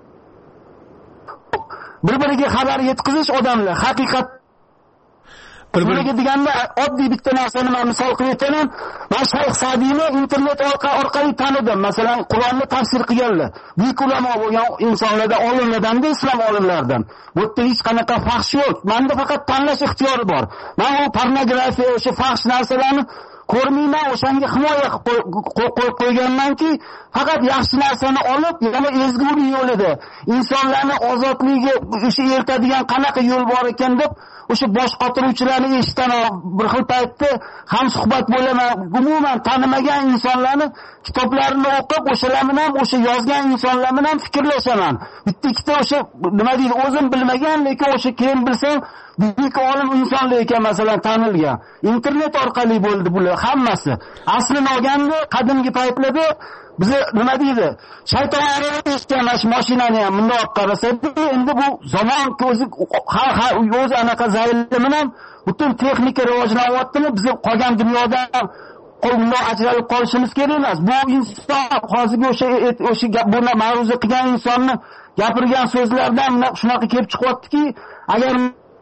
bir-biriga xabar yetkazish odamlar haqiqat bir-biriga deganda oddiy bitta narsani men misol qilib aytaman. Men Shayx Sadiyni internet orqali tanidim. Masalan, Qur'onni tafsir qilganlar. Buyuk ulamo bo'lgan insonlardan, olimlardan, islom olimlaridan. Bu yerda hech qanaqa fahsh yo'q. Menda faqat tanlash ixtiyori bor. Men u pornografiya, o'sha fahsh narsalarni ko'rmayman, o'shanga himoya qo'yib qo'yganmanki, faqat yaxshi narsani olib, yana ezgulik yo'lida insonlarning ozodligiga o'sha eltadigan qanaqa yo'l bor ekan deb, o'sha bosh qotiruvchilarni eshitaman, bir xil paytda ham suhbat bo'laman, umuman tanimagan insonlarni kitoblarini o'qib, o'shalar bilan, o'sha yozgan insonlar bilan fikrlashaman. Bitta ikkita o'sha nima deydi, o'zim bilmagan, lekin o'sha keyin bilsam buyuk olim insonlar ekan masalan tanilgan. Internet orqali bo'ldi bular hammasi. Aslini olganda qadimgi paytlarda bizi nima deydi? Shayton aralashgan mashinani ham bunday olib qarasak, endi bu zamon o'zi har har o'zi anaqa zaylli bilan butun texnika rivojlanyaptimi? Biz qolgan dunyodan qo'ldan ajralib qolishimiz kerak emas. Bu inson hozirgi o'sha o'sha buni ma'ruza qilgan insonni gapirgan so'zlardan shunaqa kelib chiqyaptiki, agar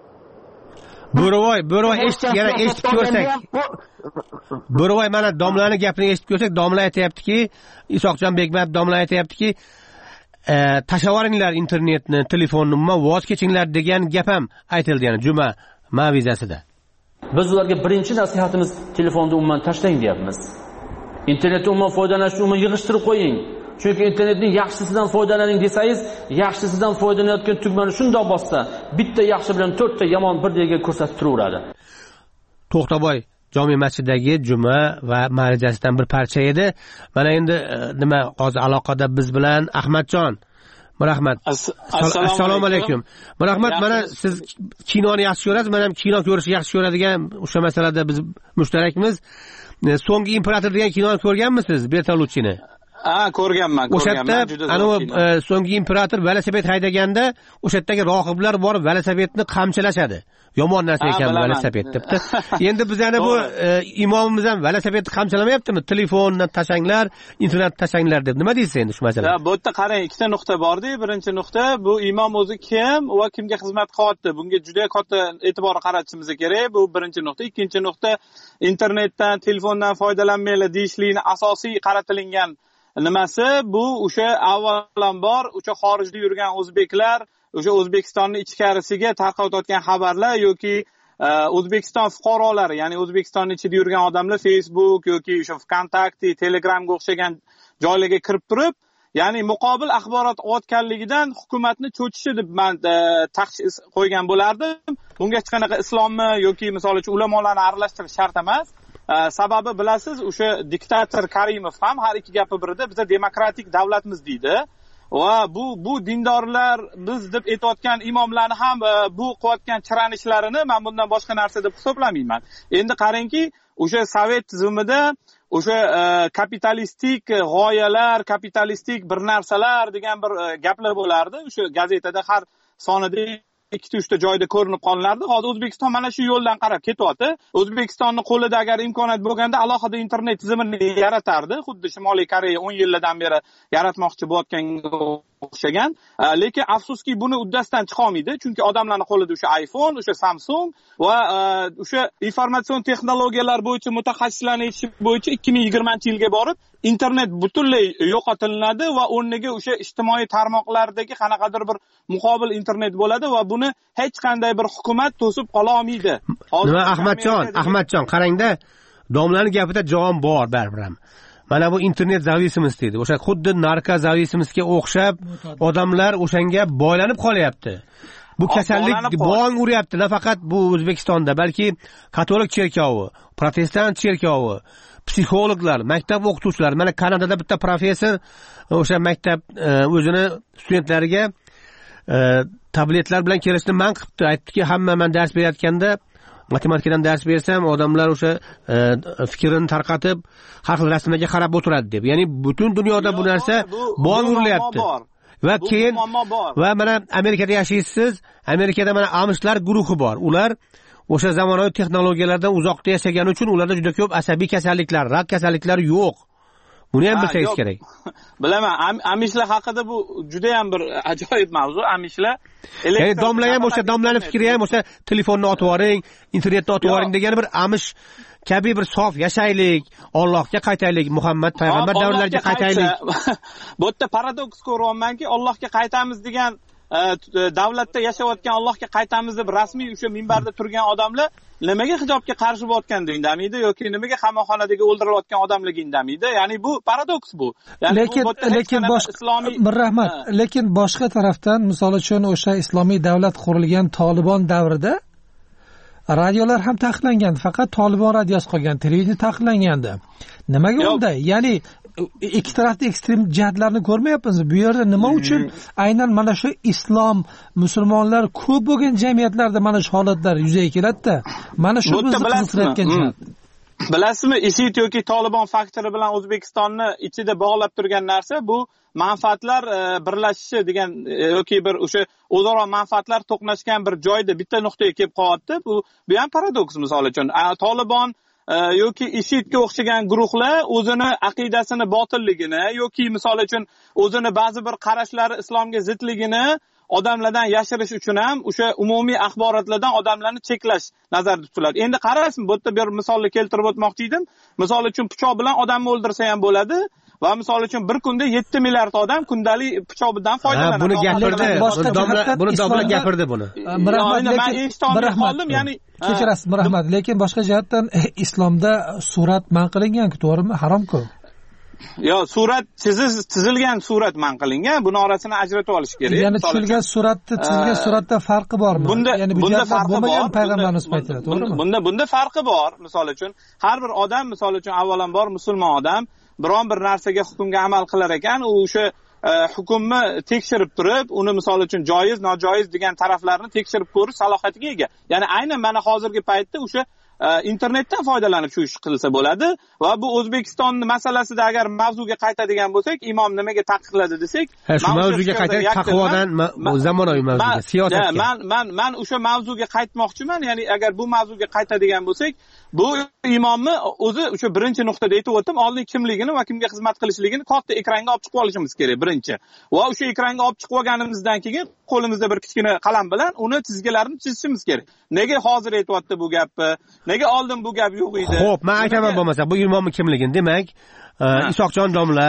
Bo'rovoy, Bo'rovoy eshitib, yana eshitib ko'rsak. Bo'rovoy mana domlani gapini eshitib ko'rsak, domla aytayaptiki, Isoqjon Begmatov domla aytayaptiki, e, tashlavaringlar internetni, telefonni, umuman voz kechinglar degan gap ham aytildi yana juma mavizasida. Biz ularga birinchi nasihatimiz telefonni umuman tashlang deyapmiz. Internetdan umuman foydalanishni umuman yig'ishtirib qo'ying. Chunki internetning yaxshisidan foydalaning desangiz, yaxshisidan foydalanayotgan tugmani shundoq bossa, bitta yaxshi bilan to'rtta yomon birdaniga ko'rsatib turaveradi. To'xtaboy jome masjididagi juma va ma'ruzasidan bir parcha edi. Mana endi nima hozir aloqada biz bilan Ahmadjon. Rahmat. Assalomu alaykum. Rahmat, mana siz kinoni yaxshi ko'rasiz, men ham kino ko'rishni yaxshi ko'radigan o'sha masalada biz mushtarakmiz. So'nggi imperator degan kinoni ko'rganmisiz, Bertoluchini? Ha, ko'rganman, ko'rganman. O'sha yerda anavi so'nggi imperator velosiped haydaganda o'sha yerdagi rohiblar borib velosipedni qamchilashadi. Yomon narsa ekan velosiped debdi. Endi biz ana bu imomimiz ham velosipedni qamchilamayaptimi? Telefonni tashanglar, internet tashanglar deb. Nima deysiz endi shu masalada? Bu yerda qarang, ikkita nuqta bordi. Birinchi nuqta, bu imom o'zi kim va kimga xizmat qilyapti? Bunga juda katta e'tibor qaratishimiz kerak. Bu birinchi nuqta. Ikkinchi nuqta, internetdan, telefondan foydalanmaylar deyishlikni asosiy qaratilingan nimasi bu o'sha avvalambor o'sha xorijda yurgan o'zbeklar o'sha O'zbekistonning ichkarisiga tarqatayotgan xabarlar yoki O'zbekiston fuqarolari, ya'ni O'zbekistonning ichida yurgan odamlar Facebook yoki o'sha VKontakte, Telegramga o'xshagan joylarga kirib turib, ya'ni muqobil axborot olayotganligidan hukumatni cho'chishi deb men tashxis qo'ygan bo'lardim. Bunga hech qanaqa islomni yoki misol uchun ulamolarni aralashtirish shart emas. Sababi bilasiz, o'sha diktator Karimov ham har ikki gapi birida biza demokratik davlatmiz deydi. Va bu bu dindorlar biz deb aytayotgan imomlarni ham bu qilayotgan chiranishlarini men bundan boshqa narsa deb hisoblamayman. Endi qarangki, o'sha sovet tizimida o'sha kapitalistik g'oyalar, kapitalistik bir narsalar degan bir gaplar bo'lardi. O'sha gazetada har sonida ikkita uchta joyda ko'rinib qolinardi. Hozir O'zbekiston mana shu yo'ldan qarab ketyapti. O'zbekistonning qo'lida agar imkoniyat bo'lganda alohida internet tizimini yaratardi, xuddi Shimoliy Koreya o'n yildan beri yaratmoqchi bo'layotganga o'xshagan. Lekin afsuski buni uddasidan chiqa olmaydi, chunki odamlarning qo'lida o'sha iPhone, o'sha Samsung va o'sha informatsion texnologiyalar bo'yicha mutaxassislarning aytishi bo'yicha ikki ming yigirmanchi yilga borib internet butunlay yo'qotilinadi va o'rniga o'sha ijtimoiy tarmoqlardagi qanaqadir bir muqobil internet bo'ladi va buni hech qanday bir hukumat to'sib qola olmaydi. Nima Ahmadjon, Ahmadjon qarangda, domlaning gapida jon bor baribir ham. Mana bu internet zavisimiz deydi. O'sha xuddi narko zavisimizga o'xshab odamlar o'shanga boylanib qolyapti. Bu kasallik bong uryapti, nafaqat bu O'zbekistonda, balki katolik cherkovi, protestant cherkovi, psixologlar, maktab o'qituvchilari. Mana Kanadada bitta professor o'sha maktab o'zini studentlariga tabletlar bilan kelishni man qilibdi. Aytdiki, hamma men dars berayotganda matematikadan dars bersam, odamlar o'sha fikrini tarqatib, har xil rasmlarga qarab o'tiradi deb. Ya'ni butun dunyoda bu narsa bong urilyapti. Va keyin va mana Amerikada yashaysiz, Amerikada mana amishlar guruhi bor. Ular o'sha zamonaviy texnologiyalardan uzoqda yashagan uchun ularda juda ko'p asabiy kasalliklar, rak kasalliklari yo'q. Buni ham bilsangiz kerak. Bilaman, amishlar haqida bu juda ham bir ajoyib mavzu. Amishlar ya'ni domla ham o'sha domlaning fikri ham o'sha telefonni otib yuboring, internetni otib yuboring degan bir amish kabi bir sof yashaylik, Allohga qaytaylik, Muhammad payg'ambar davrlariga qaytaylik. Bu yerda paradoks ko'ryapmanki, Allohga qaytamiz degan davlatda yashayotgan Allohga qaytamiz deb rasmiy o'sha minbarda turgan odamlar nimaga hijobga qarshi bo'layotganda indamaydi yoki nimaga qamoqxonadagi o'ldirilayotgan odamlarga indamaydi? Ya'ni bu paradoks bu. Ya'ni lekin lekin boshqa islomiy bir rahmat, lekin boshqa tarafdan misol uchun o'sha islomiy davlat qurilgan Tolibon davrida radiolar ham taqiqlangan, faqat Tolibon radiosi qolgan, televideniya taqiqlangandi. Nimaga unday? Ya'ni ikki tarafda ekstrem jihatlarni ko'rmayapmizmi? Bu yerda nima uchun aynan mana shu islom, musulmonlar ko'p bo'lgan jamiyatlarda mana shu holatlar yuzaga keladi-da? Mana shu bizni qiziqtirayotgan jihat. Bilasizmi, ISID yoki Tolibon faktori bilan O'zbekistonni ichida bog'lab turgan narsa bu manfaatlar birlashishi degan yoki bir o'sha o'zaro manfaatlar to'qnashgan bir joyda bitta nuqtaga kelib qolyapti. Bu bu ham paradoks. Misol uchun Tolibon yoki ISIDga o'xshagan guruhlar o'zini aqidasini botilligini yoki misol uchun o'zini ba'zi bir qarashlari islomga zidligini odamlardan yashirish uchun ham o'sha umumiy axborotlardan odamlarni cheklash nazarda tutiladi. Endi qaraysiz, bu yerda bir misolni keltirib o'tmoqchi edim. Misol uchun pichoq bilan odamni o'ldirsa ham bo'ladi va misol uchun bir kunda yetti milliard odam kundalik pichoq bilan foydalanadi. Buni gapirdi, domla, buni domla gapirdi buni. Men eshitolmay qoldim, ya'ni kechirasiz, rahmat. Lekin boshqa jihatdan islomda surat man qilingan-ku, to'g'rimi? Harom-ku. Yo, surat chizilgan surat man qilingan, buni orasini ajratib olish kerak. Ya'ni chizilgan suratni chizilgan suratda farqi bormi? Bunda ya'ni bu bunda farqi bor. Payg'ambarimiz aytdi, to'g'rimi? Bunda bunda farqi bor. Misol uchun har bir odam, misol uchun avvalambor musulmon odam biron bir narsaga hukmga amal qilar ekan, u o'sha hukmni tekshirib turib, uni misol uchun joiz, nojoiz degan taraflarni tekshirib ko'rish salohiyatiga ega. Ya'ni aynan mana hozirgi paytda o'sha internetdan foydalanib shu ish qilsa bo'ladi va bu O'zbekiston masalasida agar mavzuga qaytadigan bo'lsak, imom nimaga taqiqladi desak, shu mavzuga qaytib taqvodan zamonaviy mavzuga, siyosatga. Men men men o'sha mavzuga qaytmoqchiman. Ya'ni agar bu mavzuga qaytadigan bo'lsak, bu imomni o'zi o'sha birinchi nuqtada aytib o'tdim, oldin kimligini va kimga xizmat qilishligini katta ekranga olib chiqib olishimiz kerak birinchi. Va o'sha ekranga olib chiqib olganimizdan keyin qo'limizda bir kichkina qalam bilan uni chizgilarini chizishimiz kerak. Nega hozir aytibdi bu gapni? Nega oldin bu gap yo'q edi? Xo'p, men aytaman bo'lmasa, bu imomning kimligini. Demak, Isoqjon domla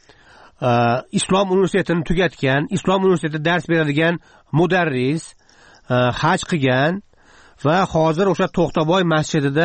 Islom universitetini tugatgan, Islom universitetida dars beradigan mudarris, haj qilgan va hozir o'sha To'xtaboy masjidida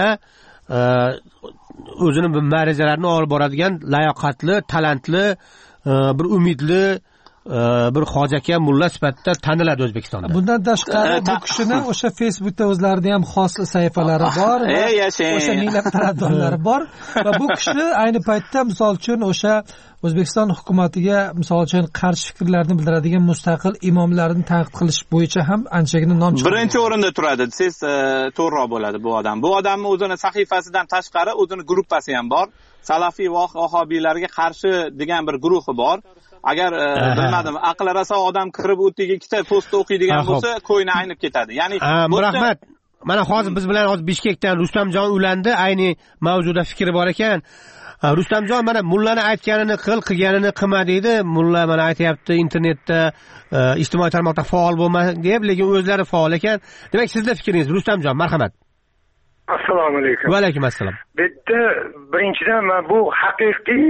o'zini ma'ruzalarini olib boradigan layoqatli, talantli, bir umidli bir hojaka mulla sifatida taniladi O'zbekistonda. Bundan tashqari bu kishini o'sha Facebookda o'zlarining ham xos sahifalari bor, o'sha minglab tarafdorlari bor va bu kishi ayni paytda misol uchun o'sha O'zbekiston hukumatiga misol uchun qarshi fikrlarni bildiradigan mustaqil imomlarni tanqid qilish bo'yicha ham anchagina nom chiqardi. Birinchi o'rinda turadi, siz to'g'riroq bo'ladi bu odam. Bu odamning o'zini sahifasidan tashqari o'zini gruppasi ham bor. Salafiy va vahobiylarga qarshi degan bir guruhi bor. agar bilmadim aqli raso odam kirib o'ttiga ikkita postda o'qiydigan bo'lsa ko'ngli aynib ketadi. Ya'ni rahmat. Mana hozir biz bilan hozir Bishkekdan Rustamjon ulandi, ayni mavzuda fikri bor ekan. Rustamjon mana mullani aytganini qil, qilganini qilma deydi. Mulla mana aytayapti internetda, ijtimoiy tarmoqda faol bo'lma deb, lekin o'zlari faol ekan. Demak, sizning fikringiz Rustamjon, marhamat. Assalomu alaykum. Va alaykum assalom. Bitta birinchidan men bu haqiqiy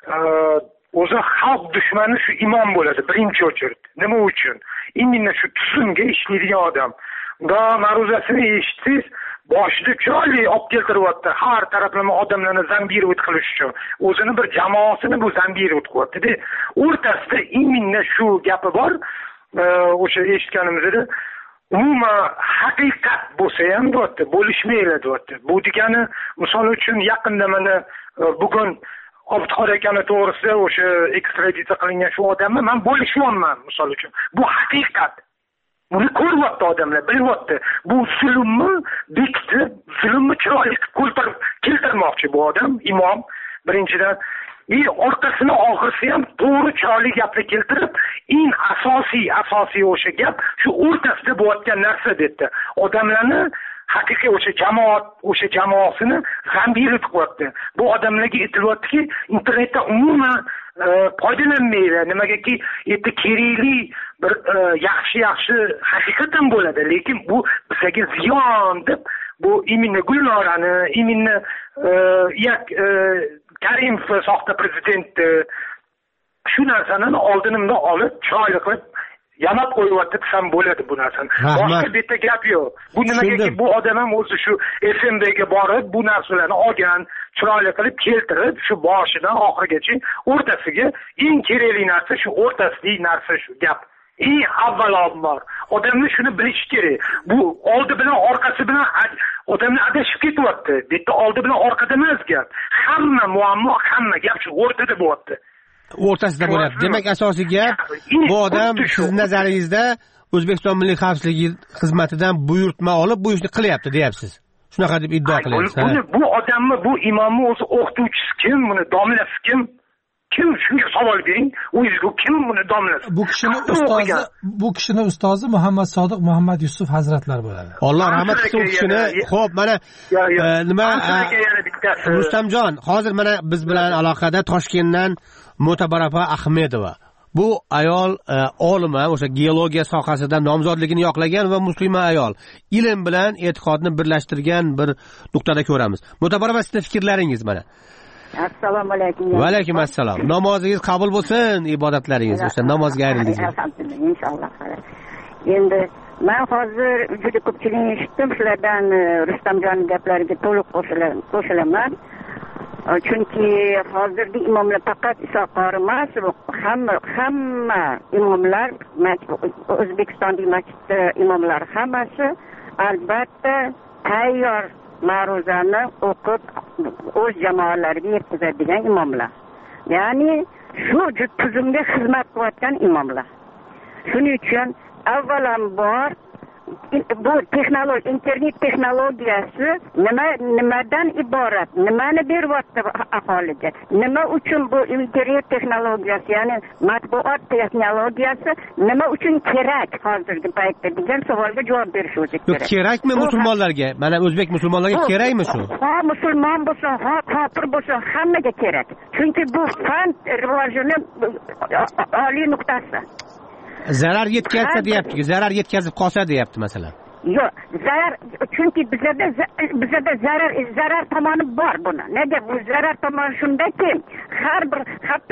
o'zi xalq dushmani shu imom bo'ladi birinchi o'chirt. Nima uchun? Imminni shu tuzumga ishlaydigan odam. Unda ma'ruzasini eshitsangiz, boshida chiroyli olib keltiryapti. Har taraflama odamlarni zambirut qilish uchun. O'zini bir jamoasini bu zambirut qilyapti-da. O'rtasida imminni shu gapi bor. O'sha eshitganimizda umuman haqiqat bo'lsa ham deyapti, bo'lishmaydi deyapti. Bu degani, misol uchun yaqinda mana bugun Obidxon akani to'g'risida o'sha ekstradisiya qilingan shu odamni men bo'lishyapman misol uchun. Bu haqiqat. Buni ko'ryapti odamlar, bilyapti. Bu zulmni bekitib, zulmni chiroyli qilib keltirmoqchi bu odam, imom birinchidan. И orqasini oxirisi ham to'g'ri chiroyli gapni keltirib, eng asosiy asosiy o'sha gap shu o'rtasida bo'layotgan narsa dedi. Odamlarni haqiqiy o'sha jamoat, o'sha jamoasini zambirut qilyapti. Bu odamlarga aytilyaptiki, internetda umuman foydalanmaydi. Nimagaki, endi kerakli bir yaxshi-yaxshi haqiqatan bo'ladi, lekin bu bizga ziyon deb bu Imini Gulnorani, Imini yak Karimov soxta prezident shu narsani oldinimda olib, chiroyli qilib yamab qo'yyapti desam bo'ladi bu narsani. Boshqa bitta gap yo'q. Bu nimagaki bu odam ham o'zi shu F M Bga borib, bu narsalarni olgan, chiroyli qilib keltirib, shu boshidan oxirigacha o'rtasiga eng kerakli narsa shu o'rtasidagi narsa shu gap. Eng avvalambor odamlar shuni bilish kerak. Bu oldi bilan orqasi bilan odamlar adashib ketyapti. Bitta oldi bilan orqada emas gap. Hamma muammo, hamma gap shu o'rtada bo'lyapti. O'rtasida bo'lyapti. Demak, asosiy gap bu odam siz nazaringizda O'zbekiston Milliy xavfsizlik xizmatidan buyurtma olib bu ishni qilyapti, deyapsiz. Shunaqa deb iddao qilyapsiz. Buni bu odamni, bu imomni o'zi o'qituvchisi kim, buni domlasi kim? Kim shunga savol bering? O'zingizga kim buni domlasi? Bu kishini ustozi, bu kishini ustozi Muhammad Sodiq Muhammad Yusuf hazratlar bo'ladi. Alloh rahmat qilsin u kishini. Xo'p, mana nima Rustamjon, hozir mana biz bilan aloqada Toshkentdan Mo'tabarapa Ahmedova. Bu ayol olima, o'sha geologiya sohasida nomzodligini yoqlagan va muslima ayol. Ilm bilan e'tiqodni birlashtirgan bir nuqtada ko'ramiz. Mo'tabarapa, sizning fikrlaringiz mana. Assalomu alaykum. Va alaykum assalom. Namozingiz qabul bo'lsin, ibodatlaringiz. O'sha namozga ayrildingiz. Alhamdulillah, inshaalloh. Endi men hozir juda ko'pchilikni eshitdim, sizlardan Rustamjonning gaplariga to'liq qo'shilaman. Chunki hozirgi imomlar faqat Iso qori emas, hamma hamma imomlar, O'zbekistondagi masjid imomlari hammasi albatta tayyor ma'ruzani o'qib o'z jamoalariga yetkazadigan imomlar. Ya'ni shu tuzumga xizmat qilayotgan imomlar. Shuning uchun avvalambor bu texnologiya, internet texnologiyasi nima nimadan iborat? Nimani beryapti aholiga? Nima uchun bu internet texnologiyasi, ya'ni matbuot texnologiyasi nima uchun kerak hozirgi paytda degan savolga javob berishimiz kerak. Kerakmi musulmonlarga? Mana o'zbek musulmonlarga kerakmi shu? Ha, musulmon bo'lsa, ha, kofir bo'lsa, hammaga kerak. Chunki bu fan rivojini oliy nuqtasi. Zarar yetkazsa deyapti, zarar yetkazib qolsa deyapti masalan. Yo'q, zarar, chunki bizada bizada zarar zarar tomoni bor buni. Nega bu zarar tomoni shundaki, har bir hatto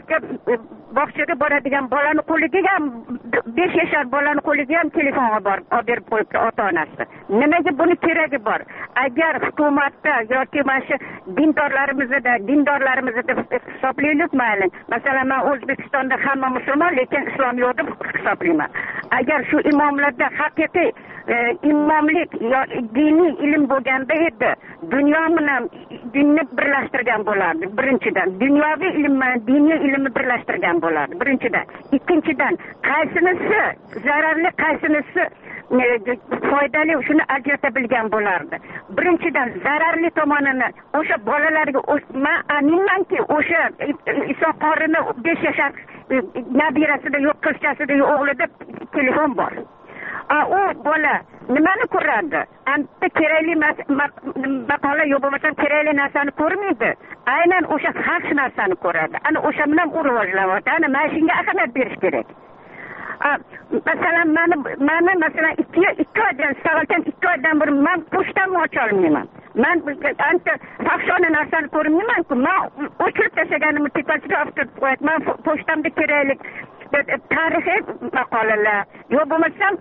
bog'chaga boradigan bolani qo'liga ham besh yashar bolani qo'liga ham telefon olib berib qo'yibdi ota-onasi. Nimaga buni keragi bor? Agar hukumatda yoki mana shu dindorlarimizda, dindorlarimizda hisoblaylik mayli. Masalan, men O'zbekistonda hamma musulmon, lekin islom yo'q deb hisoblayman. Agar shu imomlarda haqiqiy imomlik diniy ilm bo'lganda edi dunyo bilan dinni birlashtirgan bo'lardi. Birinchidan dunyoviy ilm bilan diniy ilmni birlashtirgan bo'lardi. Birinchidan, ikkinchidan qaysinisi zararli, qaysinisi foydali shuni ajrata bilgan bo'lardi. Birinchidan zararli tomonini o'sha bolalarga men aminmanki o'sha Iso qorini besh yashar nabirasida yo'q, qizchasida yo'q, o'g'lida telefon bor. U bola nimani ko'radi? Anta kerakli maqola yo'q bo'lmasa kerakli narsani ko'rmaydi. Aynan o'sha haq narsani ko'radi. Ana o'sha bilan u rivojlanyapti. Ana mana shunga ahamiyat berish kerak. Masalan, mani mani masalan ikki ikki oydan savaldan ikki oydan bir men pochtamni ocha olmayman. Men anta fahshona narsani ko'rmayman-ku. Men o'chirib tashlaganimni tepachiga olib qo'yib, men pochtamda kerakli tarixiy maqolalar yo'q bo'lmasam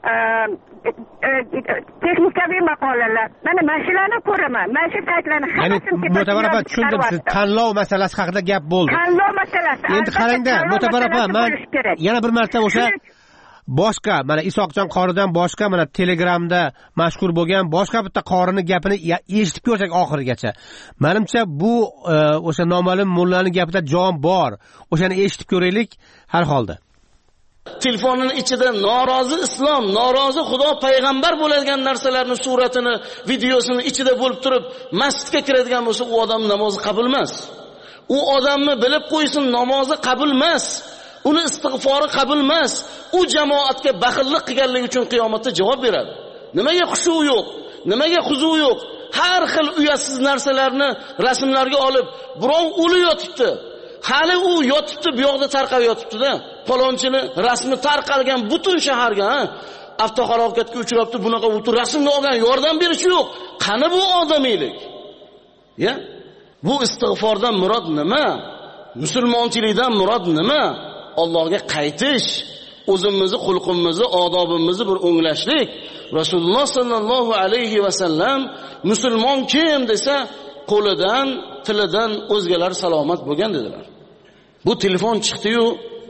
texnikaviy maqolalar, mana mashinani ko'raman, mana shu saytlarni hammasini Mo'tabar opa, tushundim, siz tanlov masalasi haqida gap bo'ldi. Tanlov masalasi. Endi qarangda, Mo'tabar opa, men yana bir marta o'sha boshqa, mana Isoqjon qoridan boshqa, mana Telegramda mashhur bo'lgan boshqa bitta qorini gapini eshitib ko'rsak oxirigacha. Menimcha bu o'sha noma'lum mullaning gapida jon bor. O'shani eshitib ko'raylik har holda. Telefonning ichida norozi islom, norozi Xudo payg'ambar bo'ladigan narsalarning suratini, videosini ichida bo'lib turib, masjidga kiradigan bo'lsa, u odam namozi qabul emas. U odamni bilib qo'ysin, namozi qabul emas. Uni istig'fori qabul emas. U jamoatga baxillik qilganligi uchun qiyomatda javob beradi. Nimaga xushu yo'q? Nimaga huzu yo'q? Har xil uyatsiz narsalarni rasmlarga olib, birov o'li yotibdi. Hali u yotibdi, bu yoqda tarqab yotibdi-da. Falonchini rasmi tarqalgan butun shaharga, ha? Avtohalokatga uchrabdi, bunaqa o'tir rasmni olgan, yordam berish yo'q. Qani bu odamiylik? Ya? Bu istig'fordan murod nima? Musulmonchilikdan murod nima? Allohga qaytish, o'zimizni xulqimizni, odobimizni bir o'nglashlik. Rasululloh sallallohu alayhi va sallam musulmon kim desa, qo'lidan, tilidan o'zgalar salomat bo'lgan dedilar. Bu telefon chiqdi-yu,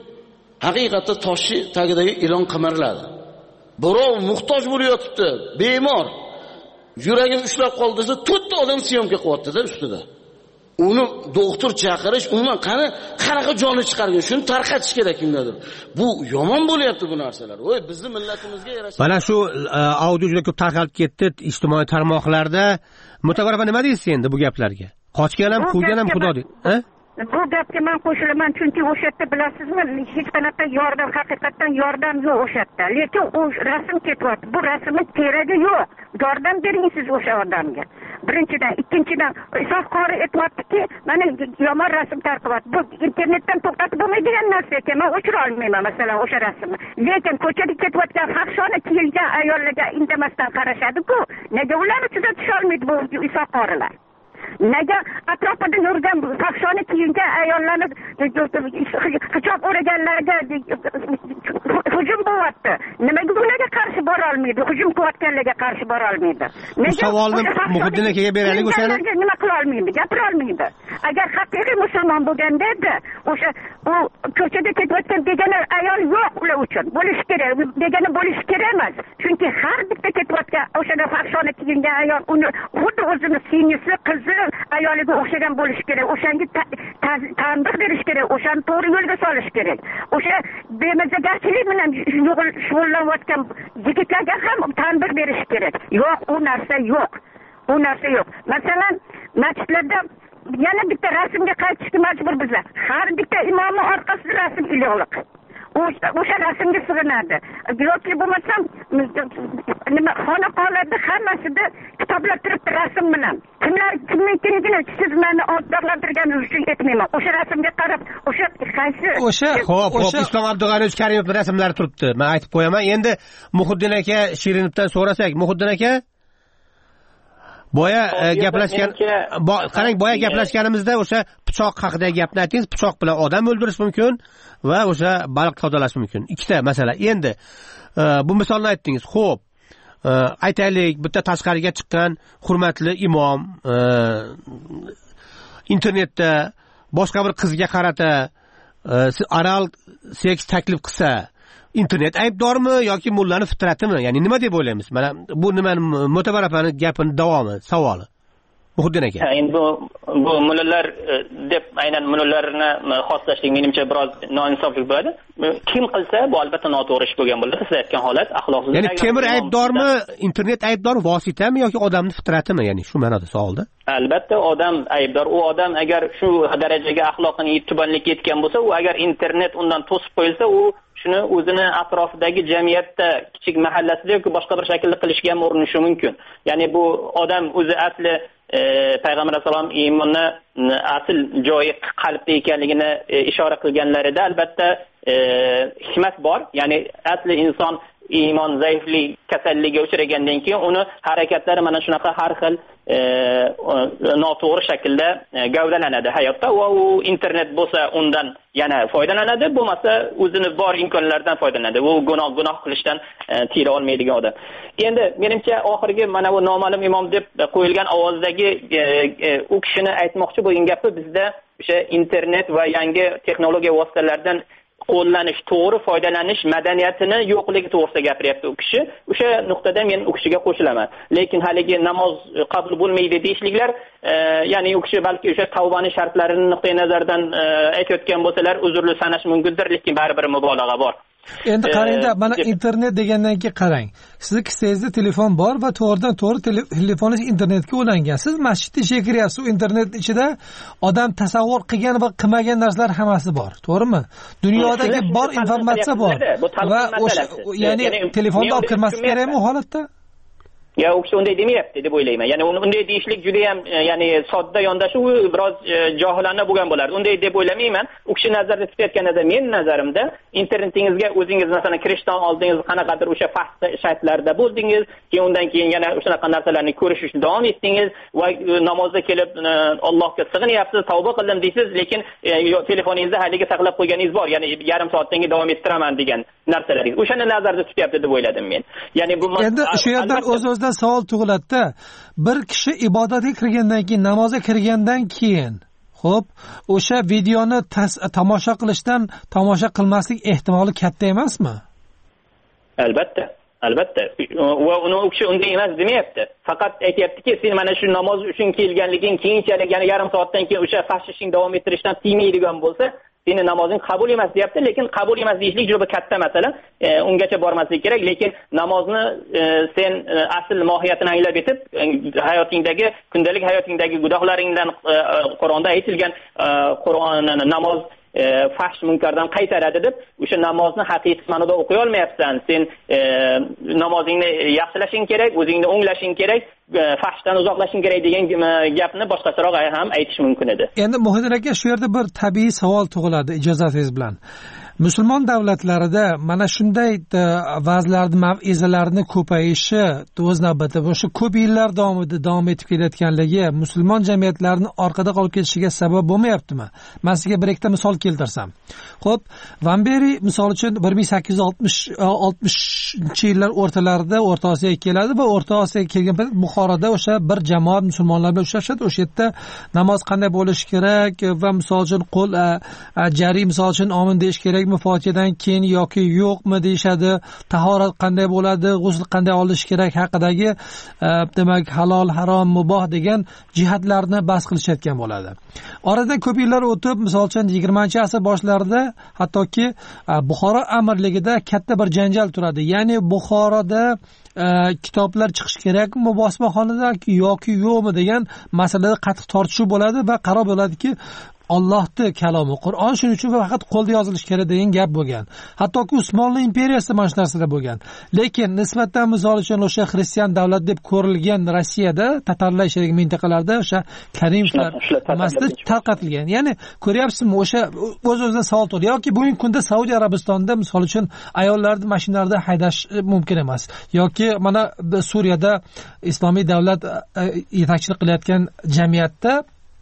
haqiqatda toshi tagidagi ilon qimirladi. Birov muhtoj bo'lib yotibdi, bemor. Yuragim ushlab qoldi desa, to'rtta odam syomka qilyapti-da ustida. Uni doktor chaqirish, umuman qani qanaqa joni chiqargan, shuni tarqatish kerak kimgadir. Bu yomon bo'lyapti bu narsalar. Voy, bizning millatimizga yarasha. Mana shu audio juda ko'p tarqalib ketdi ijtimoiy tarmoqlarda. Mo'tabar opa, nima deysiz endi bu gaplarga? Qochgan ham, quvgan ham Xudo deydi. Ha? Bu gapga men qo'shilaman, chunki o'sha yerda bilasizmi, hech qanaqa yordam, haqiqatan yordam yo'q o'sha yerda. Lekin u rasm ketyapti. Bu rasmning keragi yo'q. Yordam bering siz o'sha odamga. Birinchidan, ikkinchidan, Isoq qori aytibdi-ki, mana yomon rasm tarqatyapti. Bu internetdan to'xtatib bo'lmaydigan narsa ekan. Men o'chira olmayman masalan o'sha rasmni. Lekin ko'chada ketayotgan fahshona kiyilgan ayollarga indamasdan qarashadi-ku. Nega ularni tuzatisha olmaydi bu Isoq qorilar? Nega atrofida yurgan fahshona kiyingan ayollarni hijob o'raganlarga hujum bo'lyapti? Nimaga ularga qarshi bora olmaydi? Hujum qilayotganlarga qarshi bora olmaydi? Bu savolni Muhiddin akaga beraylik o'shani. Nima qila olmaydi? Gapira olmaydi. Agar haqiqiy musulmon bo'lganda edi, o'sha u ko'chada ketayotgan degani ayol yo'q ular uchun. Bo'lish kerak, degani bo'lish kerak emas. Chunki har bitta ketayotgan o'sha fahshona kiyingan ayol uni xuddi o'zini singlisi, qizi ayoliga o'xshagan bo'lish kerak. O'shanga tanbeh berish kerak, o'shani to'g'ri yo'lga solish kerak. O'sha bemazagarchilik bilan shug'ullanayotgan yigitlarga ham tanbeh berish kerak. Yo'q, u narsa yo'q. U narsa yo'q. Masalan, masjidlarda yana bitta rasmga qaytishga majbur bizlar. Har bitta imomning orqasida rasm iloq. O'sha rasmga sig'inadi. Yoki bo'lmasam, nima xonaqolarda hammasida kitoblar turibdi rasm bilan. Kimlar kimnikini siz meni ogohlantirganingiz uchun aytmayman. O'sha rasmga qarab, o'sha qaysi o'sha xo'p, xo'p, Islom Abdug'aniyevich Karimovning rasmlari turibdi. Men aytib qo'yaman. Endi Muhiddin aka Shirinovdan so'rasak, Muhiddin aka boya gaplashgan, qarang, boya gaplashganimizda o'sha pichoq haqidagi gapni aytdingiz. Pichoq bilan odam o'ldirish mumkin va o'sha baliq tozalash mumkin. Ikkita masala. Endi bu misolni aytdingiz. Xo'p, aytaylik, bitta tashqariga chiqqan hurmatli imom internetda boshqa bir qizga qarata oral seks taklif qilsa internet aybdormi yoki mullani fitratimi? Ya'ni nima deb o'ylaymiz? Mana bu nimani Mo'tabar opani gapini davomi, savoli. Muhiddin aka. Endi bu bu mullalar deb aynan mullalarni xoslashlik menimcha biroz noinsoflik bo'ladi. Kim qilsa bu albatta noto'g'ri ish bo'lgan bo'ladi. Siz aytgan holat axloqsizlik. Ya'ni temir aybdormi, internet aybdor vositami yoki odamning fitratimi? Ya'ni shu ma'noda savolda. Albatta odam aybdor. U odam agar shu darajaga axloqini tubanlikka yetgan bo'lsa, u agar internet undan to'sib qo'yilsa, u shuni o'zini atrofidagi jamiyatda kichik mahallasida yoki boshqa bir shaklda qilishga ham urinishi mumkin. Ya'ni bu odam o'zi asli Payg'ambar alayhisalom iymonni asl joyi qalbda ekanligini ishora qilganlarida albatta hikmat bor. Ya'ni asli inson iymon zaiflik kasalligiga uchragandan keyin uni harakatlari mana shunaqa har xil noto'g'ri shaklda gavdalanadi hayotda va u internet bo'lsa undan yana foydalanadi, bo'lmasa o'zini bor imkonlardan foydalanadi. U gunoh gunoh qilishdan tiyila olmaydigan odam. Endi menimcha oxirgi mana bu noma'lum imom deb qo'yilgan ovozdagi u kishini aytmoqchi bo'lgan gapi bizda o'sha internet va yangi texnologiya vositalaridan qo'llanish, to'g'ri foydalanish madaniyatini yo'qligi to'g'risida gapiryapti u kishi. O'sha nuqtada men u kishiga qo'shilaman. Lekin haligi namoz qabul bo'lmaydi deyishliklar, ya'ni u kishi balki o'sha tavbaning shartlarini nuqtai nazardan aytayotgan bo'lsalar, uzrli sanash mumkindir, lekin baribir mubolag'a bor. Endi qarangda, mana internet degandan keyin qarang. Sizni kissangizda telefon bor va to'g'ridan to'g'ri telefoningiz internetga ulangan. Siz masjidda ishga kiryapsiz, internet ichida odam tasavvur qilgan va qilmagan narsalar hammasi bor, to'g'rimi? Dunyodagi bor informatsiya bor. Va o'sha, ya'ni telefonda olib kirmaslik kerakmi u holatda? Ya u kishi unday demayapti deb o'ylayman. Ya'ni unday deyishlik juda ham ya'ni sodda yondashuv biroz johilona bo'lgan bo'lardi. Unday deb o'ylamayman. U kishi nazarda tutayotganida men nazarimda internetingizga o'zingiz masalan kirishdan oldingiz qanaqadir o'sha fahs shaytlarda bo'ldingiz, keyin undan keyin yana shunaqa narsalarni ko'rishni davom etdingiz va namozga kelib Allohga sig'inyapsiz, tavba qildim deysiz, lekin telefoningizda haligi saqlab qo'yganingiz bor. Ya'ni yarim soatdan keyin davom ettiraman degan narsalaringiz. O'shani nazarda tutyapti deb o'yladim men. Ya'ni bu endi shu yerdan o'z-o'zidan savol tug'iladi-da. Bir kishi ibodatga kirgandan keyin, namozga kirgandan keyin, xo'p, o'sha videoni tomosha qilishdan tomosha qilmaslik ehtimoli katta emasmi? Albatta. Albatta. Va uni u kishi unday emas demayapti. Faqat aytayaptiki, sen mana shu namoz uchun kelganliging keyinchalik, ya'ni yarim soatdan keyin o'sha fahsh ishing davom ettirishdan tiymaydigan bo'lsa, seni namozing qabul emas deyapti. Lekin qabul emas deyishlik juda katta masala. E, ungacha bormaslik kerak, lekin namozni e, sen e, asl mohiyatini anglab yetib, e, hayotingdagi, kundalik hayotingdagi gunohlaringdan e, Qur'onda aytilgan e, Qur'onni namoz E, fahsh munkardan qaytaradi deb o'sha namozni haqiqiy ma'noda o'qiy olmayapsan. Sen e, namozingni yaxshilashing kerak, o'zingni o'nglashing kerak, e, fahshdan uzoqlashing kerak degan gapni boshqacharoq ham aytish mumkin edi. Endi Muhiddin aka, shu yerda bir tabiiy savol tug'iladi ijozatingiz bilan. Musulmon davlatlarida mana shunday va'zlarni, mav'izalarni ko'payishi o'z navbatida o'sha ko'p yillar davomida davom etib kelayotganligi musulmon jamiyatlarini orqada qolib ketishiga sabab bo'lmayaptimi? Men sizga bir ikkita misol keltirsam. Xo'p, Van Beri misol uchun bir ming sakkiz yuz oltmishinchi yillar o'rtalarida O'rta Osiyoga keladi va O'rta Osiyoga kelgan payt Buxoroda o'sha bir jamoat musulmonlar bilan uchrashadi. O'sha yerda namoz qanday bo'lishi kerak va misol uchun qo'l jari misol uchun omin deyish kerak fotihadan keyin yoki yo'qmi deyshadi, tahorat qanday bo'ladi, g'usl qanday olish kerak haqidagi demak halol, harom, muboh degan jihatlarni bas qilishayotgan bo'ladi. Oradan ko'p yillar o'tib, misol uchun yigirmanchi asr boshlarida hattoki Buxoro amirligida katta bir janjal turadi. Ya'ni Buxoroda kitoblar chiqish kerakmi bosmaxonada yoki yo'qmi degan masalada qattiq tortishuv bo'ladi va qaror bo'ladiki, Allohning kalomi Qur'on shuning uchun faqat qo'lda yozilishi kerak degan gap bo'lgan. Hattoki Usmonli imperiyasida mana shu narsalar bo'lgan. Lekin nisbatan misol uchun o'sha xristian davlat deb ko'rilgan Rossiyada tatarlar yashagan mintaqalarda o'sha Karimovlar masjid tarqatilgan. Ya'ni ko'ryapsizmi, o'sha o'z-o'zidan savol tug'iladi. Yoki bugungi kunda Saudiya Arabistonida misol uchun ayollarni mashinalarda haydash mumkin emas. Yoki mana Suriyada islomiy davlat yetakchilik qilayotgan jamiyatda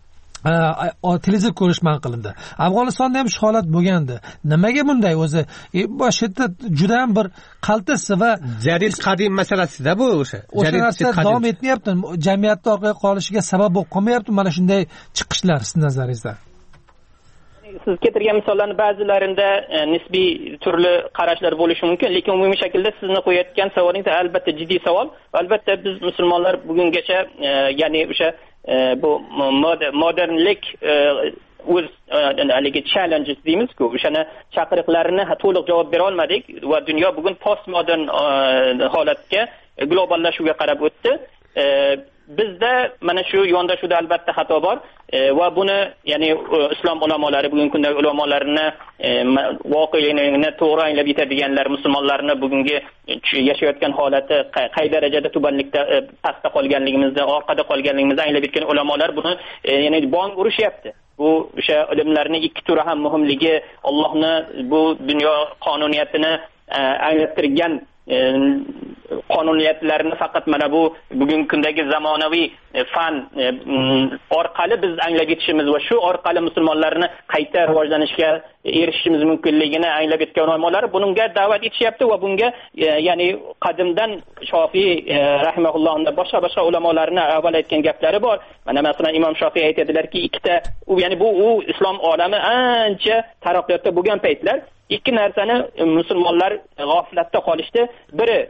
televizor ko'rish man qilindi. Afg'onistonda ham shu holat bo'lgandi. Nimaga bunday o'zi? Bosh yerda juda ham bir qaltis va jadid qadim masalasida bu o'sha. O'sha narsa davom etmayapti. Jamiyatda orqaga qolishiga sabab bo'lib qolmayapti mana shunday chiqishlar siz nazaringizda. siz keltirgan misollarni ba'zilarida e, nisbiy turli qarashlar bo'lishi mumkin, lekin umumiy shaklda sizni qo'yayotgan savolingiz albatta jiddiy savol. Albatta biz musulmonlar bugungacha e, ya'ni o'sha e, bu modernlik e, o'z haligi challenges deymiz-ku, o'shani chaqiriqlarini to'liq javob bera olmadik va dunyo bugun postmodern holatga, globallashuvga qarab o'tdi. E, bizda mana shu yondashuvda albatta xato bor e, va buni ya'ni islom ulamolari, bugungi kundagi ulamolarini e, voqelikni to'g'ri anglab yetadiganlar, musulmonlarni bugungi yashayotgan holati qay darajada tubanlikda e, pastda qolganligimizni, orqada qolganligimizni anglab yetgan ulamolar buni e, ya'ni bong urishyapti. Bu o'sha ilmlarning ikki turi ham muhimligi, Allohni bu dunyo qonuniyatini e, anglattirgan e, qonuniyatlarni faqat mana bu bugungi kundagi zamonaviy e, fan e, orqali biz anglab yetishimiz va shu orqali musulmonlarni qayta rivojlanishga erishishimiz mumkinligini anglab yetgan ulamolar bunga da'vat etishyapti va bunga e, ya'ni qadimdan Shofiy e, rahimahullohning boshqa boshqa ulamolarni avval aytgan gaplari bor. Mana masalan Imom Shofiy aytadilarki, ikkita u ya'ni bu u islom olami ancha taraqqiyotda bo'lgan paytlar ikki narsani musulmonlar g'aflatda qolishdi. Biri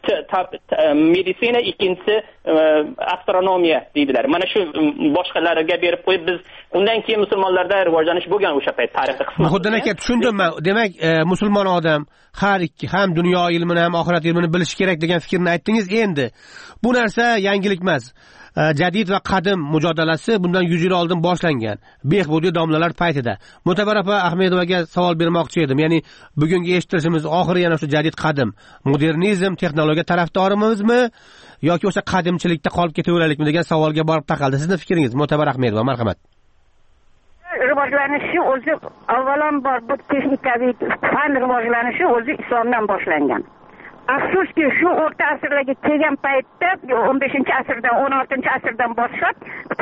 meditsina, ikkinchisi astronomiya deydilar. Mana shu boshqalarga berib qo'yib biz undan keyin musulmonlarda rivojlanish bo'lgan o'sha payt tarixiy qismi. Xuddan aka tushundim men. Demak, e, musulmon odam har ikki ham dunyo ilmini ham oxirat ilmini bilishi kerak degan fikrni aytdingiz. Endi bu narsa yangilik emas. Jadid va qadim mujodalasi bundan yuz yil oldin boshlangan. Behbudiy domlalar paytida. Mo'tabar opa Ahmedovaga savol bermoqchi edim. Ya'ni bugungi eshittirishimiz oxiri yana shu jadid qadim, modernizm, texnologiya tarafdorimizmi yoki o'sha qadimchilikda qolib ketaveraylikmi degan savolga borib taqaldi. Sizning fikringiz, Mo'tabar Ahmedova, marhamat. Rivojlanishi o'zi avvalambor bu texnikaviy fan rivojlanishi o'zi islomdan boshlangan. Afsuski shu o'rta asrlarga kelgan paytda o'n beshinchi asrdan o'n oltinchi asrdan boshlab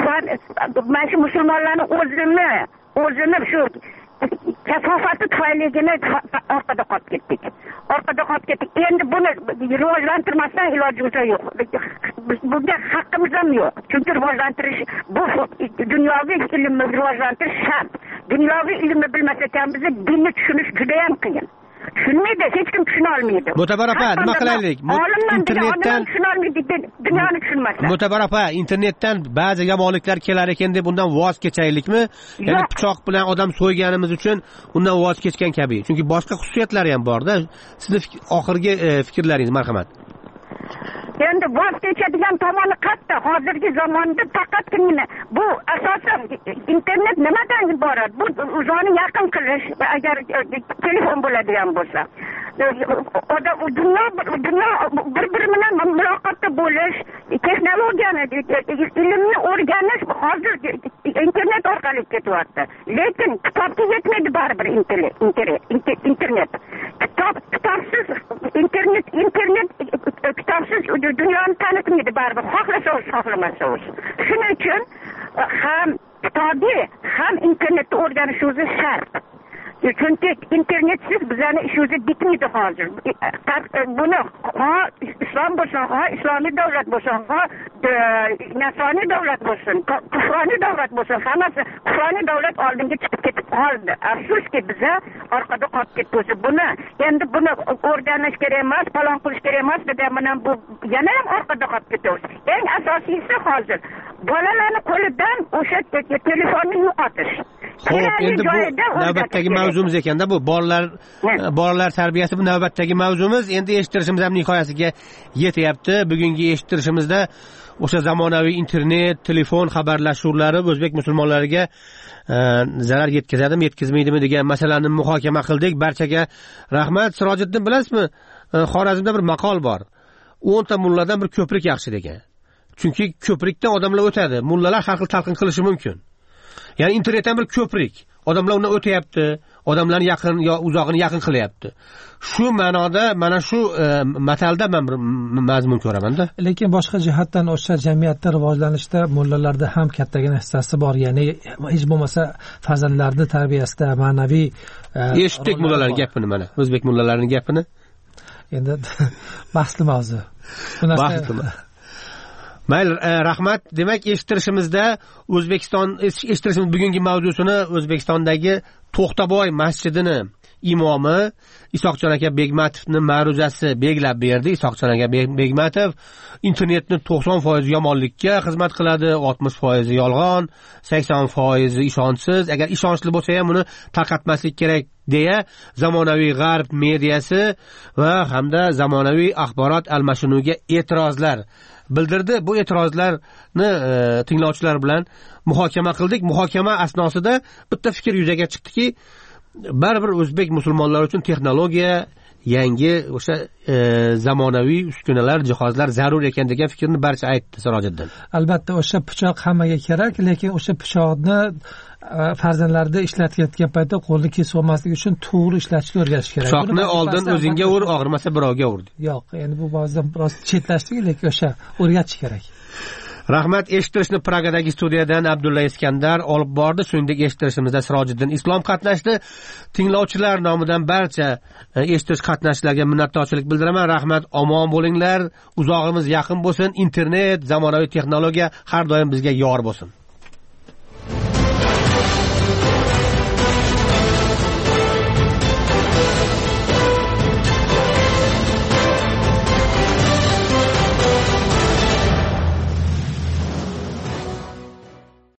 mana shu musulmonlarning o'zini o'zini shu kasofati tufayligini orqada qolib ketdik. Orqada qolib ketdik. Endi buni rivojlantirmasdan iloji yo'q. Bunga haqqimiz ham yo'q. Chunki rivojlantirish bu dunyoviy ilmni rivojlantirish shart. Dunyoviy ilmni bilmas ekanmiz, dinni tushunish juda ham qiyin. Tushunmaydi, hech kim tushuna olmaydi. Mo'tabar opa, nima qilaylik? Internetdan tushuna olmaydi, dunyoni tushunmasa. Mo'tabar opa, internetdan ba'zi yomonliklar kelar ekan deb undan voz kechaylikmi? Ya'ni pichoq bilan odam so'yganimiz uchun undan voz kechgan kabi. Chunki boshqa xususiyatlari ham bor-da. Sizning oxirgi fikrlaringiz, marhamat. Endi voz kechadigan tomoni qayerda? Hozirgi zamonda faqatgina bu asosan internet nimadan iborat? Bu o'zini yaqin qilish, agar telefon bo'ladigan bo'lsa. Odam dunyo dunyo bir-biri bilan muloqotda bo'lish, texnologiyani, ilmni o'rganish hozir internet orqali ketyapti. Lekin kitobga yetmaydi baribir internet. Kitob kitobsiz internet internet kitobsiz dunyoni tanitmaydi baribir, xohlasa o'zi, xohlamasa o'zi. Shuning uchun ham kitobiy, ham internetni o'rganish o'zi shart. Chunki internetsiz bizani ishimiz bitmaydi hozir. Buni ha islom bo'lsin, ha islomiy davlat bo'lsin, ha nasroniy davlat bo'lsin, kufroniy davlat bo'lsin, hammasi kufroniy davlat oldinga chiqib ketib qoldi. Afsuski biza orqada qolib ketdik. Buni endi buni o'rganish kerak emas, falon qilish kerak emas degan bilan bu yana ham orqada qolib ketamiz. Eng asosiysi hozir bolalarning qo'lidan o'sha telefonni yo'qotish. Xo'p, endi bu navbatdagi mavzumiz ekanda, bu bolalar bolalar tarbiyasi bu navbatdagi mavzumiz. Endi eshittirishimiz ham nihoyasiga yetyapti. Bugungi eshittirishimizda o'sha zamonaviy internet, telefon xabarlashuvlari o'zbek musulmonlariga zarar yetkazadimi, yetkazmaydimi degan masalani muhokama qildik. Barchaga rahmat. Sirojiddin, bilasizmi, Xorazmda bir maqol bor. o'nta mulladan bir ko'prik yaxshi degan. Chunki ko'prikdan odamlar o'tadi. Mullalar har xil talqin qilishi mumkin. Ya'ni internetdan bir ko'prik. Odamlar undan o'tayapti, odamlarni yaqin yo uzoqini yaqin qilyapti. Shu ma'noda mana shu e, matalda men bir mazmun ko'raman-da. Lekin boshqa jihatdan o'sha jamiyatda rivojlanishda mullalarda ham kattagina hissasi bor. Ya'ni hech bo'lmasa farzandlarni tarbiyasida ma'naviy e, eshitdik mullalarning gapini, mana o'zbek mullalarining gapini. Endi bahsli mavzu. Bu narsa mayli, rahmat. Demak, eshittirishimizda O'zbekiston eshittirishimiz bugungi mavzusini O'zbekistondagi To'xtaboy masjidini imomi Isoqjon aka Begmatovning ma'ruzasi belgilab berdi. Isoqjon aka Begmatov internetni to'qson foiz yomonlikka xizmat qiladi, oltmish foiz yolg'on, sakson foiz ishonchsiz. Agar ishonchli bo'lsa ham uni tarqatmaslik kerak deya zamonaviy g'arb mediyasi va hamda zamonaviy axborot almashinuviga e'tirozlar bildirdi. Bu e'tirozlarni e, tinglovchilar bilan muhokama qildik. Muhokama asnosida bitta fikr yuzaga chiqdiki, baribir o'zbek musulmonlari uchun texnologiya, yangi o'sha e, zamonaviy uskunalar, jihozlar zarur ekan degan fikrni barcha aytdi Sirojiddin. Albatta o'sha pichoq hammaga kerak, lekin o'sha pichoqni farzandlarda ishlatayotgan paytda qo'lni kesib olmaslik uchun to'g'ri ishlatishni o'rgatish kerak. Pichoqni oldin o'zingga ur, og'rimasa birovga ur. Yo'q, endi bu ba'zida biroz chetlashdik, lekin o'sha o'rgatish kerak. Rahmat. Eshittirishni Pragadagi studiyadan Abdulla Iskandar olib bordi. Shuningdek, eshittirishimizda Sirojiddin Islom qatnashdi. Tinglovchilar nomidan barcha eshittirish qatnashchilariga minnatdorchilik bildiraman. Rahmat, omon bo'linglar. Uzog'imiz yaqin bo'lsin. Internet, zamonaviy texnologiya har doim bizga yor bo'lsin.